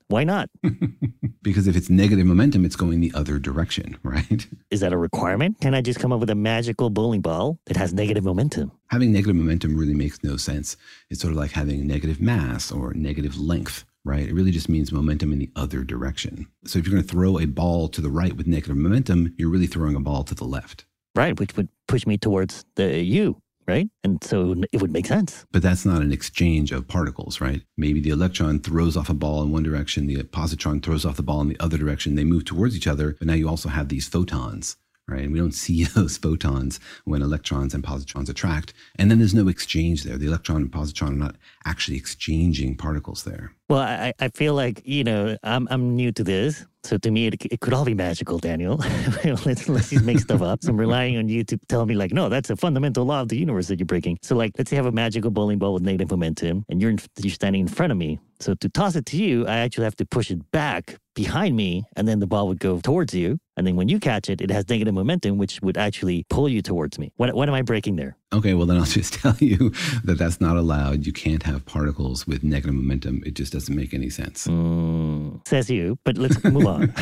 Why not? Because if it's negative momentum, it's going the other direction, right? Is that a requirement? Can I just come up with a magical bowling ball that has negative momentum? Having negative momentum really makes no sense. It's sort of like having negative mass or negative length, right? It really just means momentum in the other direction. So if you're going to throw a ball to the right with negative momentum, you're really throwing a ball to the left. Right, which would push me towards the U, right? And so it would make sense. But that's not an exchange of particles, right? Maybe the electron throws off a ball in one direction, the positron throws off the ball in the other direction. They move towards each other, but now you also have these photons, right? And we don't see those photons when electrons and positrons attract. And then there's no exchange there. The electron and positron are not actually exchanging particles there. Well, I feel like, I'm new to this. So to me, it could all be magical, Daniel. let's just make stuff up. So I'm relying on you to tell me no, that's a fundamental law of the universe that you're breaking. So let's say I have a magical bowling ball with negative momentum and you're standing in front of me. So to toss it to you, I actually have to push it back behind me and then the ball would go towards you. And then when you catch it, it has negative momentum, which would actually pull you towards me. What am I breaking there? Okay, well, then I'll just tell you that that's not allowed. You can't have particles with negative momentum. It just doesn't make any sense. Says you, but let's move on.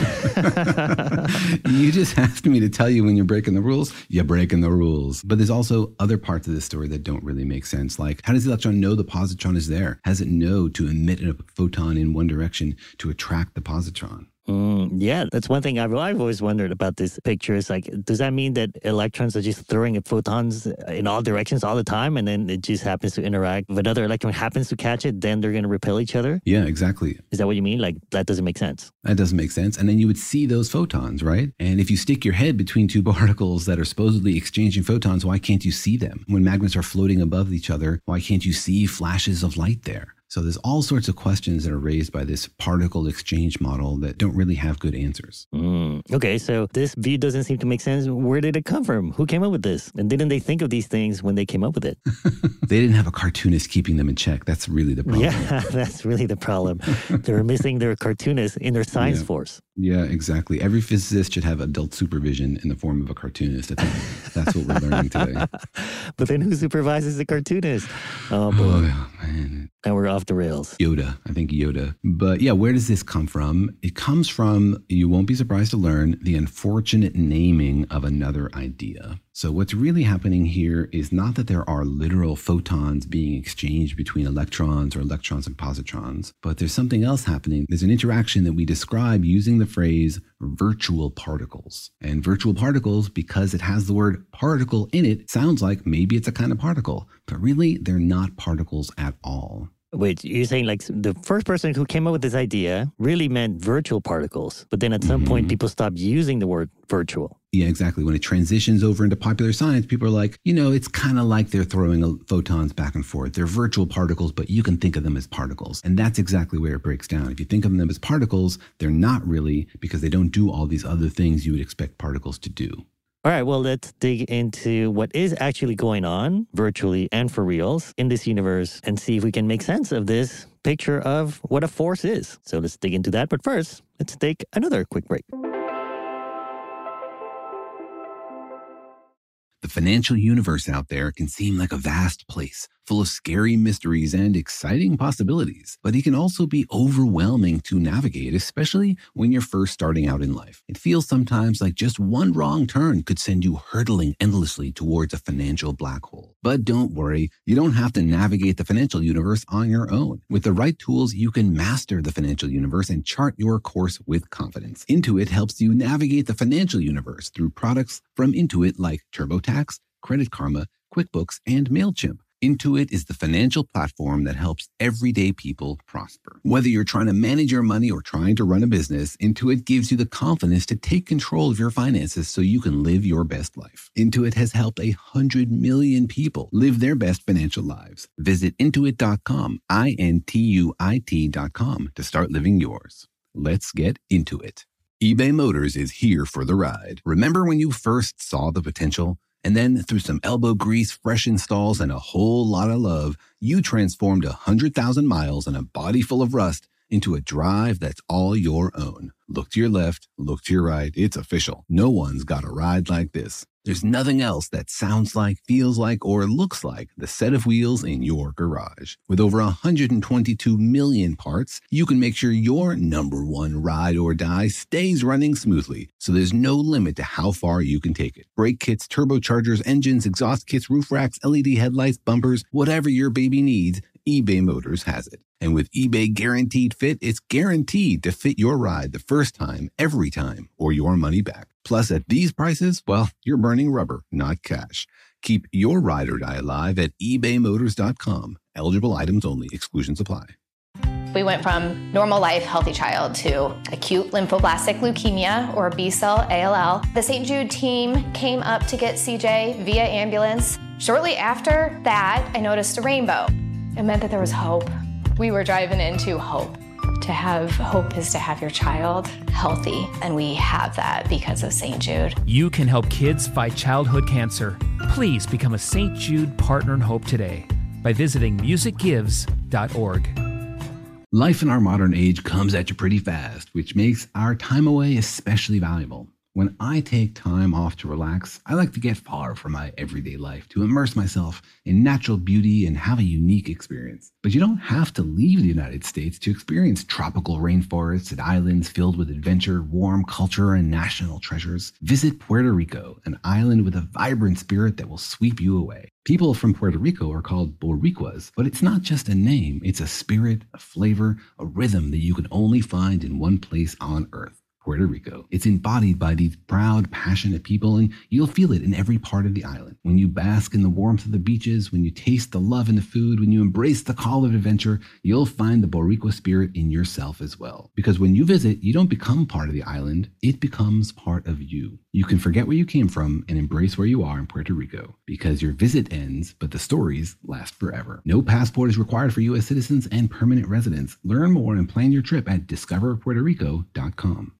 You just asked me to tell you when you're breaking the rules. You're breaking the rules. But there's also other parts of this story that don't really make sense. Like, how does the electron know the positron is there? How does it know to emit a photon in one direction to attract the positron? Yeah, that's one thing I've always wondered about this picture. Is does that mean that electrons are just throwing photons in all directions all the time, and then it just happens to interact? If another electron happens to catch it, then they're going to repel each other? Yeah, exactly. Is that what you mean? That doesn't make sense. That doesn't make sense. And then you would see those photons, right? And if you stick your head between two particles that are supposedly exchanging photons, why can't you see them? When magnets are floating above each other, why can't you see flashes of light there? So there's all sorts of questions that are raised by this particle exchange model that don't really have good answers. Okay, so this view doesn't seem to make sense. Where did it come from? Who came up with this? And didn't they think of these things when they came up with it? They didn't have a cartoonist keeping them in check. That's really the problem. Yeah, that's really the problem. They were missing their cartoonist in their science force. Yeah, exactly. Every physicist should have adult supervision in the form of a cartoonist. I think that's what we're learning today. But then who supervises the cartoonist? Oh, boy. Oh, man. And we're off the rails. Yoda. I think Yoda. But yeah, where does this come from? It comes from, you won't be surprised to learn, the unfortunate naming of another idea. So what's really happening here is not that there are literal photons being exchanged between electrons or electrons and positrons, but there's something else happening. There's an interaction that we describe using the phrase virtual particles. And virtual particles, because it has the word particle in it, sounds like maybe it's a kind of particle, but really they're not particles at all. Wait, you're saying the first person who came up with this idea really meant virtual particles, but then at some point people stopped using the word virtual. Yeah, exactly. When it transitions over into popular science, people are like, it's kind of like they're throwing photons back and forth. They're virtual particles, but you can think of them as particles. And that's exactly where it breaks down. If you think of them as particles, they're not really, because they don't do all these other things you would expect particles to do. All right, well, let's dig into what is actually going on virtually and for reals in this universe and see if we can make sense of this picture of what a force is. So let's dig into that. But first, let's take another quick break. The financial universe out there can seem like a vast place, full of scary mysteries and exciting possibilities, but it can also be overwhelming to navigate, especially when you're first starting out in life. It feels sometimes like just one wrong turn could send you hurtling endlessly towards a financial black hole. But don't worry, you don't have to navigate the financial universe on your own. With the right tools, you can master the financial universe and chart your course with confidence. Intuit helps you navigate the financial universe through products from Intuit like TurboTax, Credit Karma, QuickBooks, and MailChimp. Intuit is the financial platform that helps everyday people prosper. Whether you're trying to manage your money or trying to run a business, Intuit gives you the confidence to take control of your finances so you can live your best life. Intuit has helped 100 million people live their best financial lives. Visit Intuit.com, Intuit.com, to start living yours. Let's get into it. eBay Motors is here for the ride. Remember when you first saw the potential? And then through some elbow grease, fresh installs, and a whole lot of love, you transformed 100,000 miles and a body full of rust into a drive that's all your own. Look to your left, look to your right. It's official. No one's got a ride like this. There's nothing else that sounds like, feels like, or looks like the set of wheels in your garage. With over 122 million parts, you can make sure your number one ride or die stays running smoothly, so there's no limit to how far you can take it. Brake kits, turbochargers, engines, exhaust kits, roof racks, LED headlights, bumpers, whatever your baby needs, eBay Motors has it. And with eBay Guaranteed Fit, it's guaranteed to fit your ride the first time, every time, or your money back. Plus, at these prices, well, you're burning rubber, not cash. Keep your ride or die alive at ebaymotors.com. Eligible items only. Exclusions apply. We went from normal life, healthy child to acute lymphoblastic leukemia, or B-cell ALL. The St. Jude team came up to get CJ via ambulance. Shortly after that, I noticed a rainbow. It meant that there was hope. We were driving into hope. To have hope is to have your child healthy, and we have that because of St. Jude. You can help kids fight childhood cancer. Please become a St. Jude Partner in Hope today by visiting musicgives.org. Life in our modern age comes at you pretty fast, which makes our time away especially valuable. When I take time off to relax, I like to get far from my everyday life, to immerse myself in natural beauty and have a unique experience. But you don't have to leave the United States to experience tropical rainforests and islands filled with adventure, warm culture, and national treasures. Visit Puerto Rico, an island with a vibrant spirit that will sweep you away. People from Puerto Rico are called Boricuas, but it's not just a name. It's a spirit, a flavor, a rhythm that you can only find in one place on Earth. Puerto Rico. It's embodied by these proud, passionate people, and you'll feel it in every part of the island. When you bask in the warmth of the beaches, when you taste the love in the food, when you embrace the call of adventure, you'll find the Boricua spirit in yourself as well. Because when you visit, you don't become part of the island, it becomes part of you. You can forget where you came from and embrace where you are in Puerto Rico, because your visit ends, but the stories last forever. No passport is required for U.S. citizens and permanent residents. Learn more and plan your trip at discoverpuertorico.com.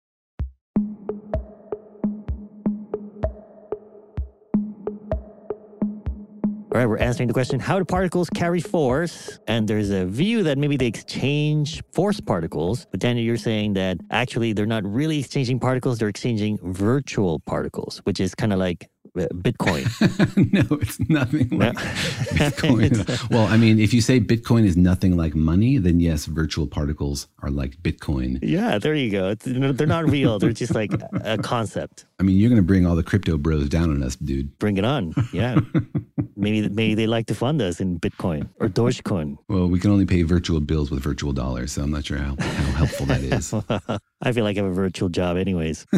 All right, we're answering the question, how do particles carry force? And there's a view that maybe they exchange force particles. But Daniel, you're saying that actually they're not really exchanging particles, they're exchanging virtual particles, which is kind of like Bitcoin. No, it's nothing like Bitcoin. Well, I mean, if you say Bitcoin is nothing like money, then yes, virtual particles are like Bitcoin. Yeah, there you go. They're not real. They're just like a concept. I mean, you're going to bring all the crypto bros down on us, dude. Bring it on. Yeah. Maybe they like to fund us in Bitcoin or Dogecoin. Well, we can only pay virtual bills with virtual dollars, so I'm not sure how helpful that is. I feel like I have a virtual job anyways.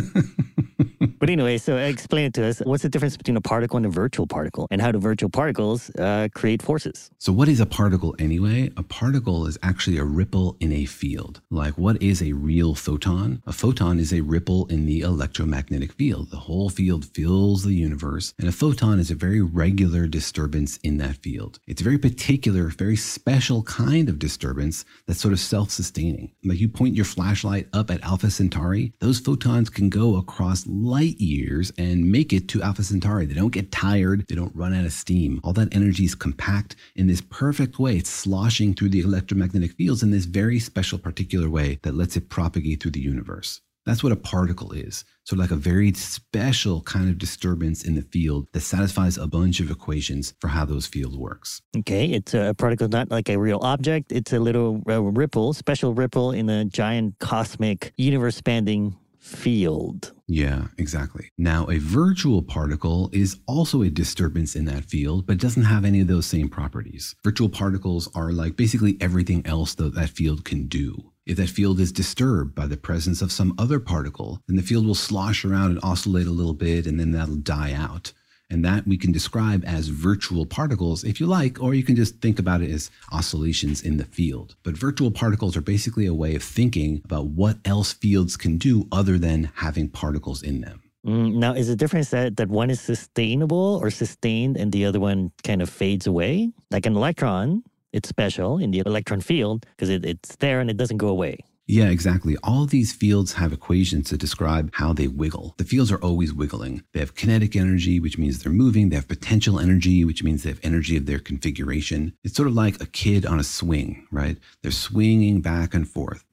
But anyway, so explain it to us. What's the difference between a particle and a virtual particle? And how do virtual particles create forces? So what is a particle anyway? A particle is actually a ripple in a field. Like, what is a real photon? A photon is a ripple in the electromagnetic field. The whole field fills the universe, and a photon is a very regular disturbance in that field. It's a very particular, very special kind of disturbance that's sort of self-sustaining. Like, you point your flashlight up at Alpha Centauri, those photons can go across light years and make it to Alpha Centauri. They don't get tired. They don't run out of steam. All that energy is compact in this perfect way. It's sloshing through the electromagnetic fields in this very special, particular way that lets it propagate through the universe. That's what a particle is. So like a very special kind of disturbance in the field that satisfies a bunch of equations for how those fields works. Okay, it's a particle, not like a real object. It's a little ripple, special ripple in a giant cosmic universe-spanning field. Yeah, exactly. Now, a virtual particle is also a disturbance in that field, but doesn't have any of those same properties. Virtual particles are like basically everything else that field can do. If that field is disturbed by the presence of some other particle, then the field will slosh around and oscillate a little bit, and then that'll die out. And that we can describe as virtual particles if you like, or you can just think about it as oscillations in the field. But virtual particles are basically a way of thinking about what else fields can do other than having particles in them. Now, is the difference that one is sustainable or sustained and the other one kind of fades away? Like an electron, it's special in the electron field because it's there and it doesn't go away. Yeah, exactly. All of these fields have equations to describe how they wiggle. The fields are always wiggling. They have kinetic energy, which means they're moving. They have potential energy, which means they have energy of their configuration. It's sort of like a kid on a swing, right? They're swinging back and forth.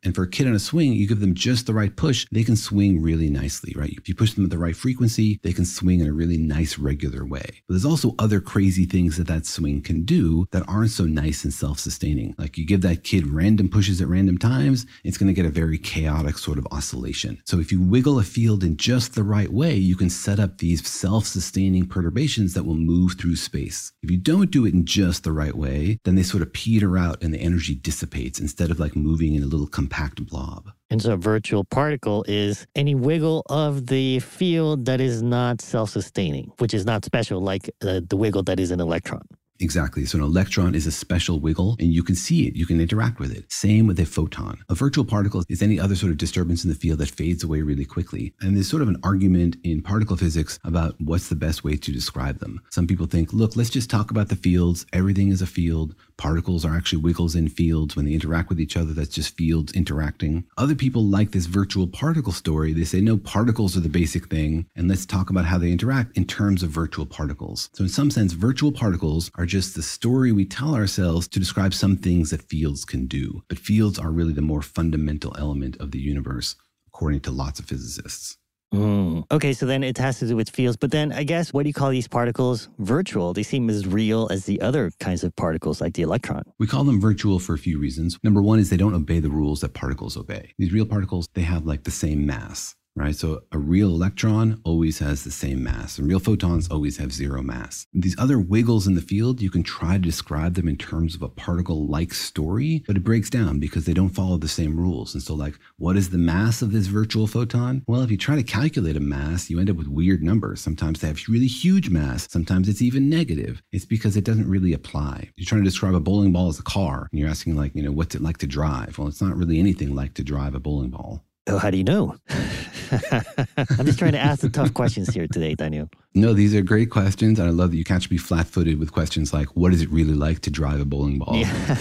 And for a kid on a swing, you give them just the right push, they can swing really nicely, right? If you push them at the right frequency, they can swing in a really nice, regular way. But there's also other crazy things that swing can do that aren't so nice and self-sustaining. Like you give that kid random pushes at random times, it's going to get a very chaotic sort of oscillation. So if you wiggle a field in just the right way, you can set up these self-sustaining perturbations that will move through space. If you don't do it in just the right way, then they sort of peter out and the energy dissipates instead of like moving in a little compact blob. And so a virtual particle is any wiggle of the field that is not self-sustaining, which is not special like the wiggle that is an electron. Exactly. So an electron is a special wiggle and you can see it. You can interact with it. Same with a photon. A virtual particle is any other sort of disturbance in the field that fades away really quickly. And there's sort of an argument in particle physics about what's the best way to describe them. Some people think, look, let's just talk about the fields. Everything is a field. Particles are actually wiggles in fields. When they interact with each other, that's just fields interacting. Other people like this virtual particle story. They say, no, particles are the basic thing. And let's talk about how they interact in terms of virtual particles. So in some sense, virtual particles are just the story we tell ourselves to describe some things that fields can do. But fields are really the more fundamental element of the universe, according to lots of physicists. Okay, so then it has to do with fields. But then I guess, what do you call these particles virtual? They seem as real as the other kinds of particles, like the electron. We call them virtual for a few reasons. Number one is they don't obey the rules that particles obey. These real particles, they have like the same mass. Right? So a real electron always has the same mass, and real photons always have zero mass. These other wiggles in the field, you can try to describe them in terms of a particle-like story, but it breaks down because they don't follow the same rules. And so like, what is the mass of this virtual photon? Well, if you try to calculate a mass, you end up with weird numbers. Sometimes they have really huge mass. Sometimes it's even negative. It's because it doesn't really apply. You're trying to describe a bowling ball as a car, and you're asking like, what's it like to drive? Well, it's not really anything like to drive a bowling ball. Oh, how do you know? I'm just trying to ask the tough questions here today, Daniel. No, these are great questions. And I love that you catch me flat-footed with questions like, what is it really like to drive a bowling ball? Yeah.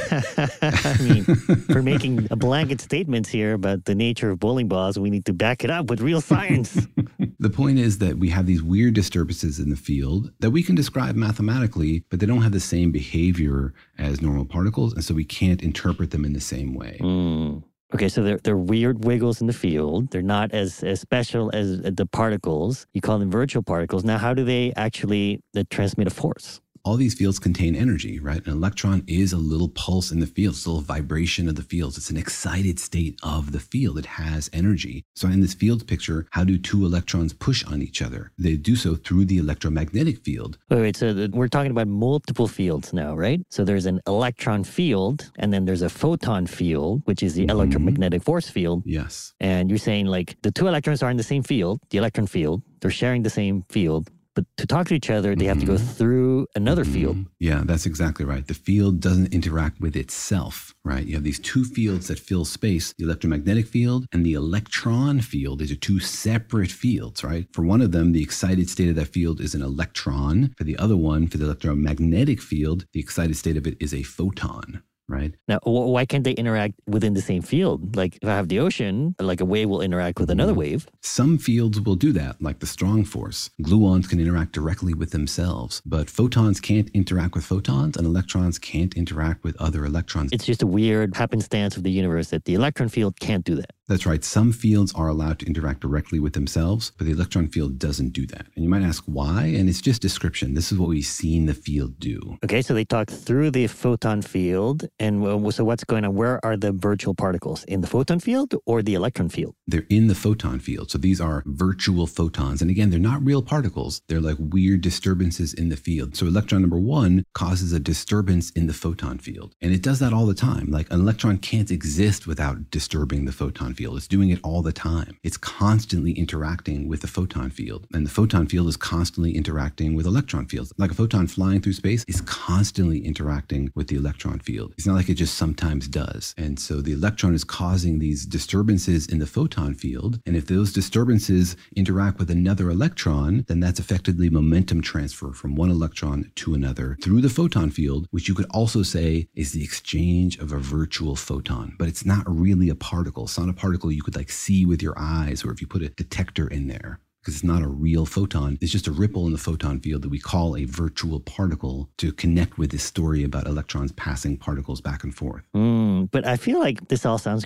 I mean, we're making a blanket statements here about the nature of bowling balls. We need to back it up with real science. The point is that we have these weird disturbances in the field that we can describe mathematically, but they don't have the same behavior as normal particles. And so we can't interpret them in the same way. Okay, so they're weird wiggles in the field. They're not as special as the particles. You call them virtual particles. Now, how do they actually transmit a force? All these fields contain energy, right? An electron is a little pulse in the field, it's a little vibration of the fields. It's an excited state of the field. It has energy. So in this field picture, how do two electrons push on each other? They do so through the electromagnetic field. Wait, so we're talking about multiple fields now, right? So there's an electron field, and then there's a photon field, which is the electromagnetic force field. Yes. And you're saying like the two electrons are in the same field, the electron field. They're sharing the same field. But to talk to each other, they have to go through another field. Yeah, that's exactly right. The field doesn't interact with itself, right? You have these two fields that fill space, the electromagnetic field and the electron field. These are two separate fields, right? For one of them, the excited state of that field is an electron. For the other one, for the electromagnetic field, the excited state of it is a photon. Right. Now, why can't they interact within the same field? Like if I have the ocean, like a wave will interact with another wave. Some fields will do that, like the strong force. Gluons can interact directly with themselves, but photons can't interact with photons and electrons can't interact with other electrons. It's just a weird happenstance of the universe that the electron field can't do that. That's right. Some fields are allowed to interact directly with themselves, but the electron field doesn't do that. And you might ask why, and it's just description. This is what we've seen the field do. Okay, so they talk through the photon field. And so what's going on? Where are the virtual particles? In the photon field or the electron field? They're in the photon field. So these are virtual photons. And again, they're not real particles. They're like weird disturbances in the field. So electron number one causes a disturbance in the photon field. And it does that all the time. Like an electron can't exist without disturbing the photon field. It's doing it all the time. It's constantly interacting with the photon field. And the photon field is constantly interacting with electron fields. Like a photon flying through space is constantly interacting with the electron field. It's not like it just sometimes does. And so the electron is causing these disturbances in the photon field. And if those disturbances interact with another electron, then that's effectively momentum transfer from one electron to another through the photon field, which you could also say is the exchange of a virtual photon. But it's not really a particle. It's not a particle you could like see with your eyes, or if you put a detector in there. Because it's not a real photon. It's just a ripple in the photon field that we call a virtual particle to connect with this story about electrons passing particles back and forth. But I feel like this all sounds great,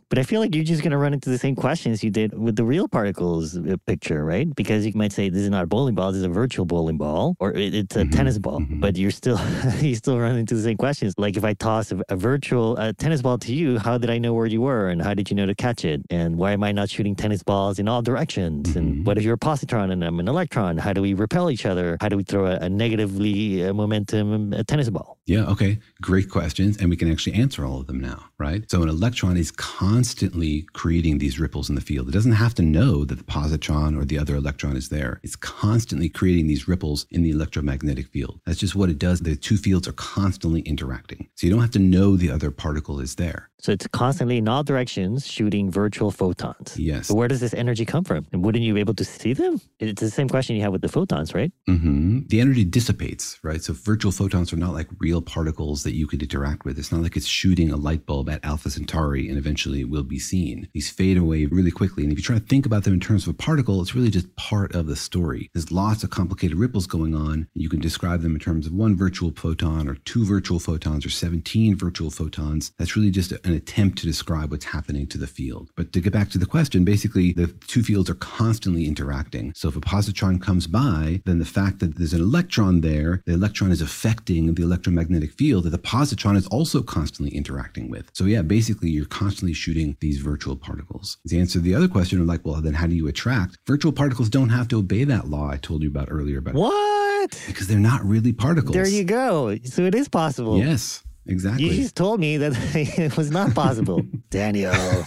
But I feel like you're just going to run into the same questions you did with the real particles picture, right? Because you might say this is not a bowling ball, this is a virtual bowling ball, or it's a tennis ball. But you still run into the same questions. Like if I toss a virtual tennis ball to you, how did I know where you were? And how did you know to catch it? And why am I not shooting tennis balls in all directions? And what if you're a positron and I'm an electron? How do we repel each other? How do we throw a negatively momentum tennis ball? Yeah, okay. Great questions. And we can actually answer all of them now, right? So an electron is constantly creating these ripples in the field. It doesn't have to know that the positron or the other electron is there. It's constantly creating these ripples in the electromagnetic field. That's just what it does. The two fields are constantly interacting. So you don't have to know the other particle is there. So it's constantly in all directions shooting virtual photons. Yes. So where does this energy come from? And wouldn't you be able to see them? It's the same question you have with the photons, right? The energy dissipates, right? So virtual photons are not like real particles that you could interact with. It's not like it's shooting a light bulb at Alpha Centauri and eventually it will be seen. These fade away really quickly. And if you try to think about them in terms of a particle, it's really just part of the story. There's lots of complicated ripples going on. You can describe them in terms of one virtual photon or two virtual photons or 17 virtual photons. That's really just an attempt to describe what's happening to the field. But to get back to the question, basically the two fields are constantly interacting. So if a positron comes by, then the fact that there's an electron there, the electron is affecting the electromagnetic field that the positron is also constantly interacting with. So yeah, basically you're constantly shooting these virtual particles. The answer to the other question of like, well, then how do you attract? Virtual particles don't have to obey that law I told you about earlier. What? Because they're not really particles. There you go. So it is possible. Yes. Exactly. You just told me that it was not possible. Daniel.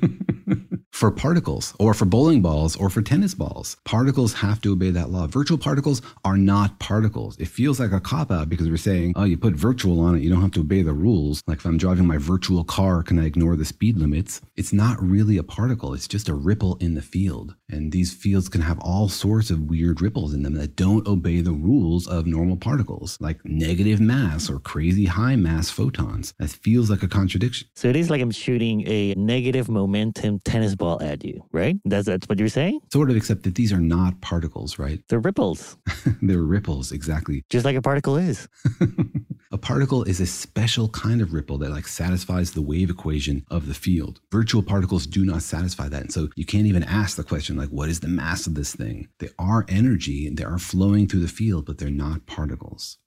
For particles or for bowling balls or for tennis balls, particles have to obey that law. Virtual particles are not particles. It feels like a cop-out because we're saying, oh, you put virtual on it, you don't have to obey the rules. Like if I'm driving my virtual car, can I ignore the speed limits? It's not really a particle. It's just a ripple in the field. And these fields can have all sorts of weird ripples in them that don't obey the rules of normal particles, like negative mass or crazy high mass photons. That feels like a contradiction. So it is like I'm shooting a negative momentum tennis ball at you, right? That's what you're saying? Sort of, except that these are not particles, right? They're ripples. They're ripples, exactly. Just like a particle is. A particle is a special kind of ripple that like satisfies the wave equation of the field. Virtual particles do not satisfy that. And so you can't even ask the question like, what is the mass of this thing? They are energy and they are flowing through the field, but they're not particles.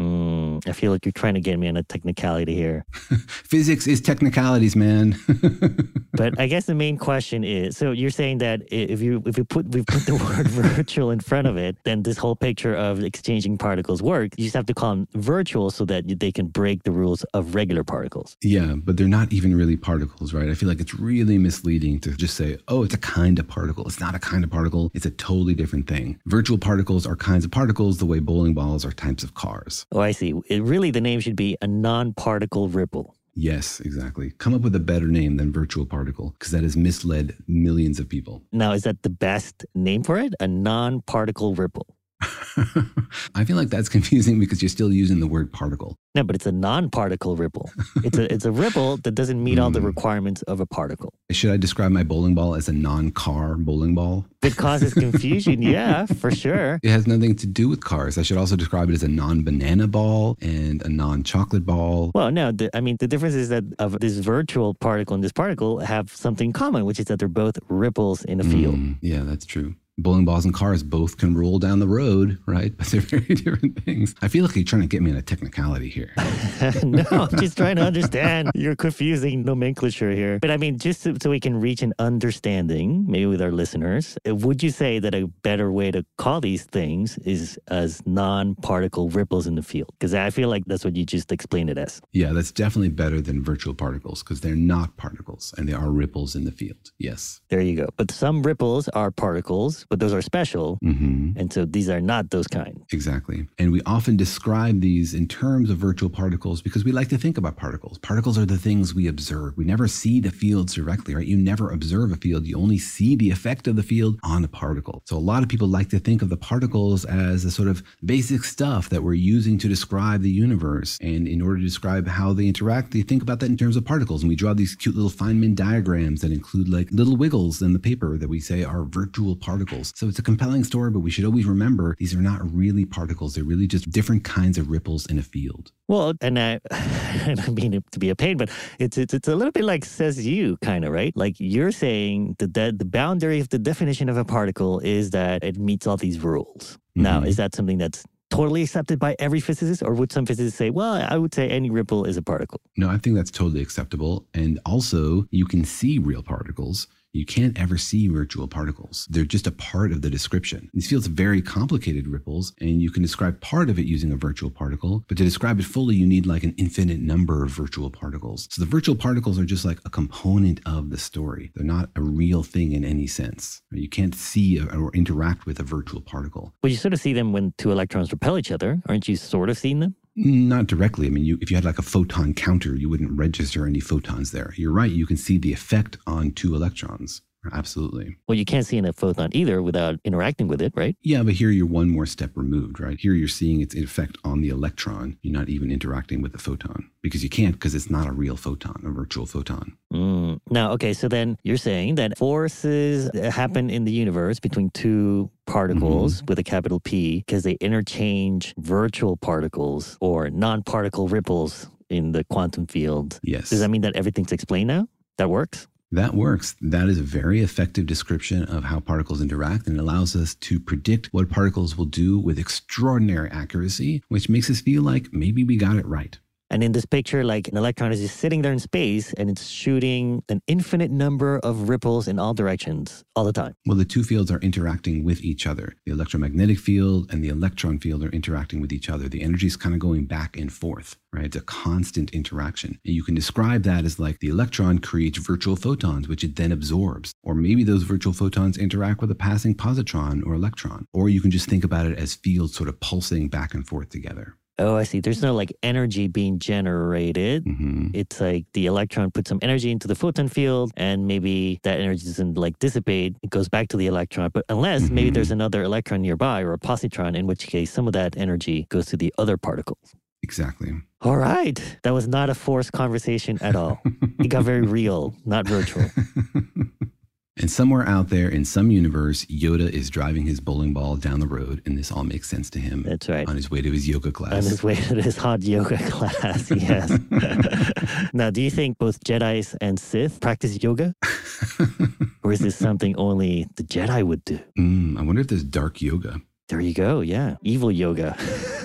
I feel like you're trying to get me on a technicality here. Physics is technicalities, man. But I guess the main question is, so you're saying that if we put the word virtual in front of it, then this whole picture of exchanging particles works. You just have to call them virtual so that they can break the rules of regular particles. Yeah, but they're not even really particles, right? I feel like it's really misleading to just say, oh, it's a kind of particle. It's not a kind of particle. It's a totally different thing. Virtual particles are kinds of particles the way bowling balls are types of cars. Oh, I see. Really, the name should be a non-particle ripple. Yes, exactly. Come up with a better name than virtual particle, because that has misled millions of people. Now, is that the best name for it? A non-particle ripple? I feel like that's confusing because you're still using the word particle. No, but it's a non-particle ripple. It's a ripple that doesn't meet all the requirements of a particle. Should I describe my bowling ball as a non-car bowling ball? It causes confusion, yeah, for sure. It has nothing to do with cars. I should also describe it as a non-banana ball and a non-chocolate ball. Well, no, the difference is that of this virtual particle and this particle have something in common, which is that they're both ripples in a field. Yeah, that's true. Bowling balls and cars both can roll down the road, right? But they're very different things. I feel like you're trying to get me in a technicality here. No, I'm just trying to understand your confusing nomenclature here. But I mean, just so we can reach an understanding, maybe with our listeners, would you say that a better way to call these things is as non-particle ripples in the field? Because I feel like that's what you just explained it as. Yeah, that's definitely better than virtual particles because they're not particles and they are ripples in the field. Yes. There you go. But some ripples are particles, but those are special. And so these are not those kind. Exactly. And we often describe these in terms of virtual particles because we like to think about particles. Particles are the things we observe. We never see the fields directly, right? You never observe a field. You only see the effect of the field on a particle. So a lot of people like to think of the particles as a sort of basic stuff that we're using to describe the universe. And in order to describe how they interact, they think about that in terms of particles. And we draw these cute little Feynman diagrams that include like little wiggles in the paper that we say are virtual particles. ripples. So it's a compelling story, but we should always remember these are not really particles. They're really just different kinds of ripples in a field. Well, and I don't mean to be a pain, but it's a little bit like says you kind of, right? Like you're saying that the boundary of the definition of a particle is that it meets all these rules. Mm-hmm. Now, is that something that's totally accepted by every physicist? Or would some physicists say, well, I would say any ripple is a particle? No, I think that's totally acceptable. And also, you can see real particles. You can't ever see virtual particles. They're just a part of the description. These fields are very complicated ripples, and you can describe part of it using a virtual particle, but to describe it fully, you need like an infinite number of virtual particles. So the virtual particles are just like a component of the story. They're not a real thing in any sense. You can't see or interact with a virtual particle. Well, you sort of see them when two electrons repel each other. Aren't you sort of seeing them? Not directly. I mean, if you had like a photon counter, you wouldn't register any photons there. You're right. You can see the effect on two electrons. Absolutely. Well, you can't see in a photon either without interacting with it, right? Yeah, but here you're one more step removed, right? Here you're seeing its effect on the electron. You're not even interacting with the photon because you can't, because it's not a real photon, a virtual photon. Now, okay, so then you're saying that forces happen in the universe between two particles with a capital P because they interchange virtual particles or non-particle ripples in the quantum field. Yes. Does that mean that everything's explained now? That works? That works. That is a very effective description of how particles interact, and it allows us to predict what particles will do with extraordinary accuracy, which makes us feel like maybe we got it right. And in this picture, like an electron is just sitting there in space and it's shooting an infinite number of ripples in all directions all the time. Well, the two fields are interacting with each other. The electromagnetic field and the electron field are interacting with each other. The energy is kind of going back and forth, right? It's a constant interaction. And you can describe that as like the electron creates virtual photons, which it then absorbs. Or maybe those virtual photons interact with a passing positron or electron. Or you can just think about it as fields sort of pulsing back and forth together. Oh, I see. There's no like energy being generated. It's like the electron puts some energy into the photon field and maybe that energy doesn't like dissipate. It goes back to the electron. But unless maybe there's another electron nearby or a positron, in which case some of that energy goes to the other particles. Exactly. All right. That was not a forced conversation at all. It got very real, not virtual. And somewhere out there in some universe, Yoda is driving his bowling ball down the road, and this all makes sense to him. That's right. On his way to his yoga class. On his way to his hot yoga class, yes. Now, do you think both Jedis and Sith practice yoga? Or is this something only the Jedi would do? I wonder if there's dark yoga. There you go, yeah. Evil yoga.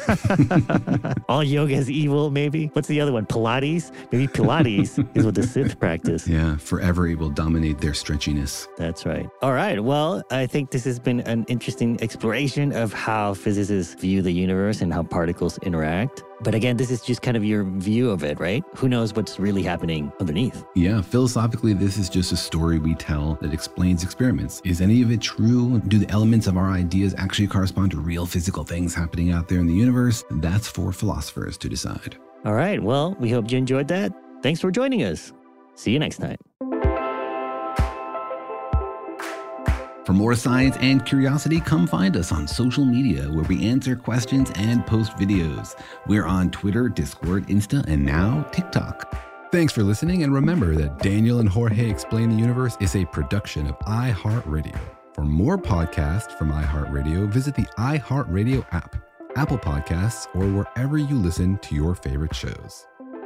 All yoga is evil, maybe? What's the other one? Pilates? Maybe Pilates is what the Sith practice. Yeah, forever it will dominate their stretchiness. That's right. All right, well, I think this has been an interesting exploration of how physicists view the universe and how particles interact. But again, this is just kind of your view of it, right? Who knows what's really happening underneath? Yeah, philosophically, this is just a story we tell that explains experiments. Is any of it true? Do the elements of our ideas actually correspond to real physical things happening out there in the universe? That's for philosophers to decide. All right, well, we hope you enjoyed that. Thanks for joining us. See you next time. For more science and curiosity, come find us on social media where we answer questions and post videos. We're on Twitter, Discord, Insta, and now TikTok. Thanks for listening, and remember that Daniel and Jorge Explain the Universe is a production of iHeartRadio. For more podcasts from iHeartRadio, visit the iHeartRadio app, Apple Podcasts, or wherever you listen to your favorite shows.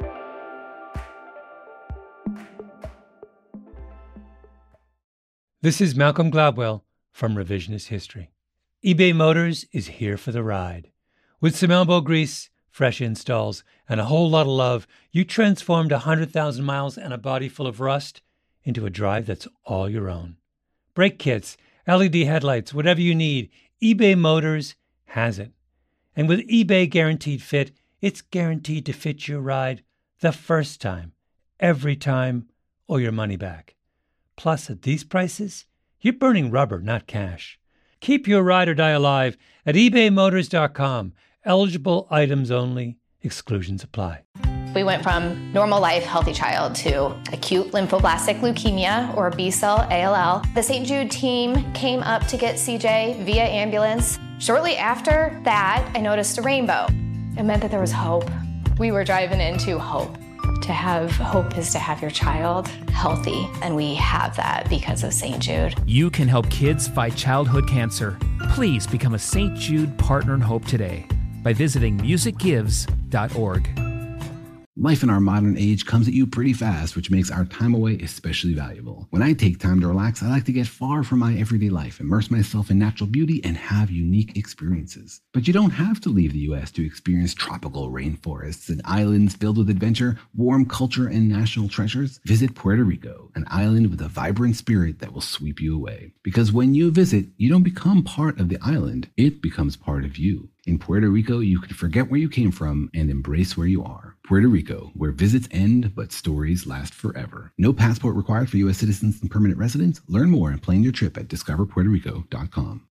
This is Malcolm Gladwell from Revisionist History. eBay Motors is here for the ride. With some elbow grease, fresh installs, and a whole lot of love, you transformed 100,000 miles and a body full of rust into a drive that's all your own. Brake kits, LED headlights, whatever you need, eBay Motors has it. And with eBay Guaranteed Fit, it's guaranteed to fit your ride the first time, every time, or your money back. Plus, at these prices, you're burning rubber, not cash. Keep your ride or die alive at ebaymotors.com. Eligible items only. Exclusions apply. We went from normal life, healthy child to acute lymphoblastic leukemia, or B-cell ALL. The St. Jude team came up to get CJ via ambulance. Shortly after that, I noticed a rainbow. It meant that there was hope. We were driving into hope. To have hope is to have your child healthy, and we have that because of St. Jude. You can help kids fight childhood cancer. Please become a St. Jude Partner in Hope today by visiting musicgives.org. Life in our modern age comes at you pretty fast, which makes our time away especially valuable. When I take time to relax, I like to get far from my everyday life, immerse myself in natural beauty, and have unique experiences. But you don't have to leave the U.S. to experience tropical rainforests and islands filled with adventure, warm culture, and national treasures. Visit Puerto Rico, an island with a vibrant spirit that will sweep you away. Because when you visit, you don't become part of the island, it becomes part of you. In Puerto Rico, you can forget where you came from and embrace where you are. Puerto Rico, where visits end, but stories last forever. No passport required for U.S. citizens and permanent residents. Learn more and plan your trip at discoverpuertorico.com.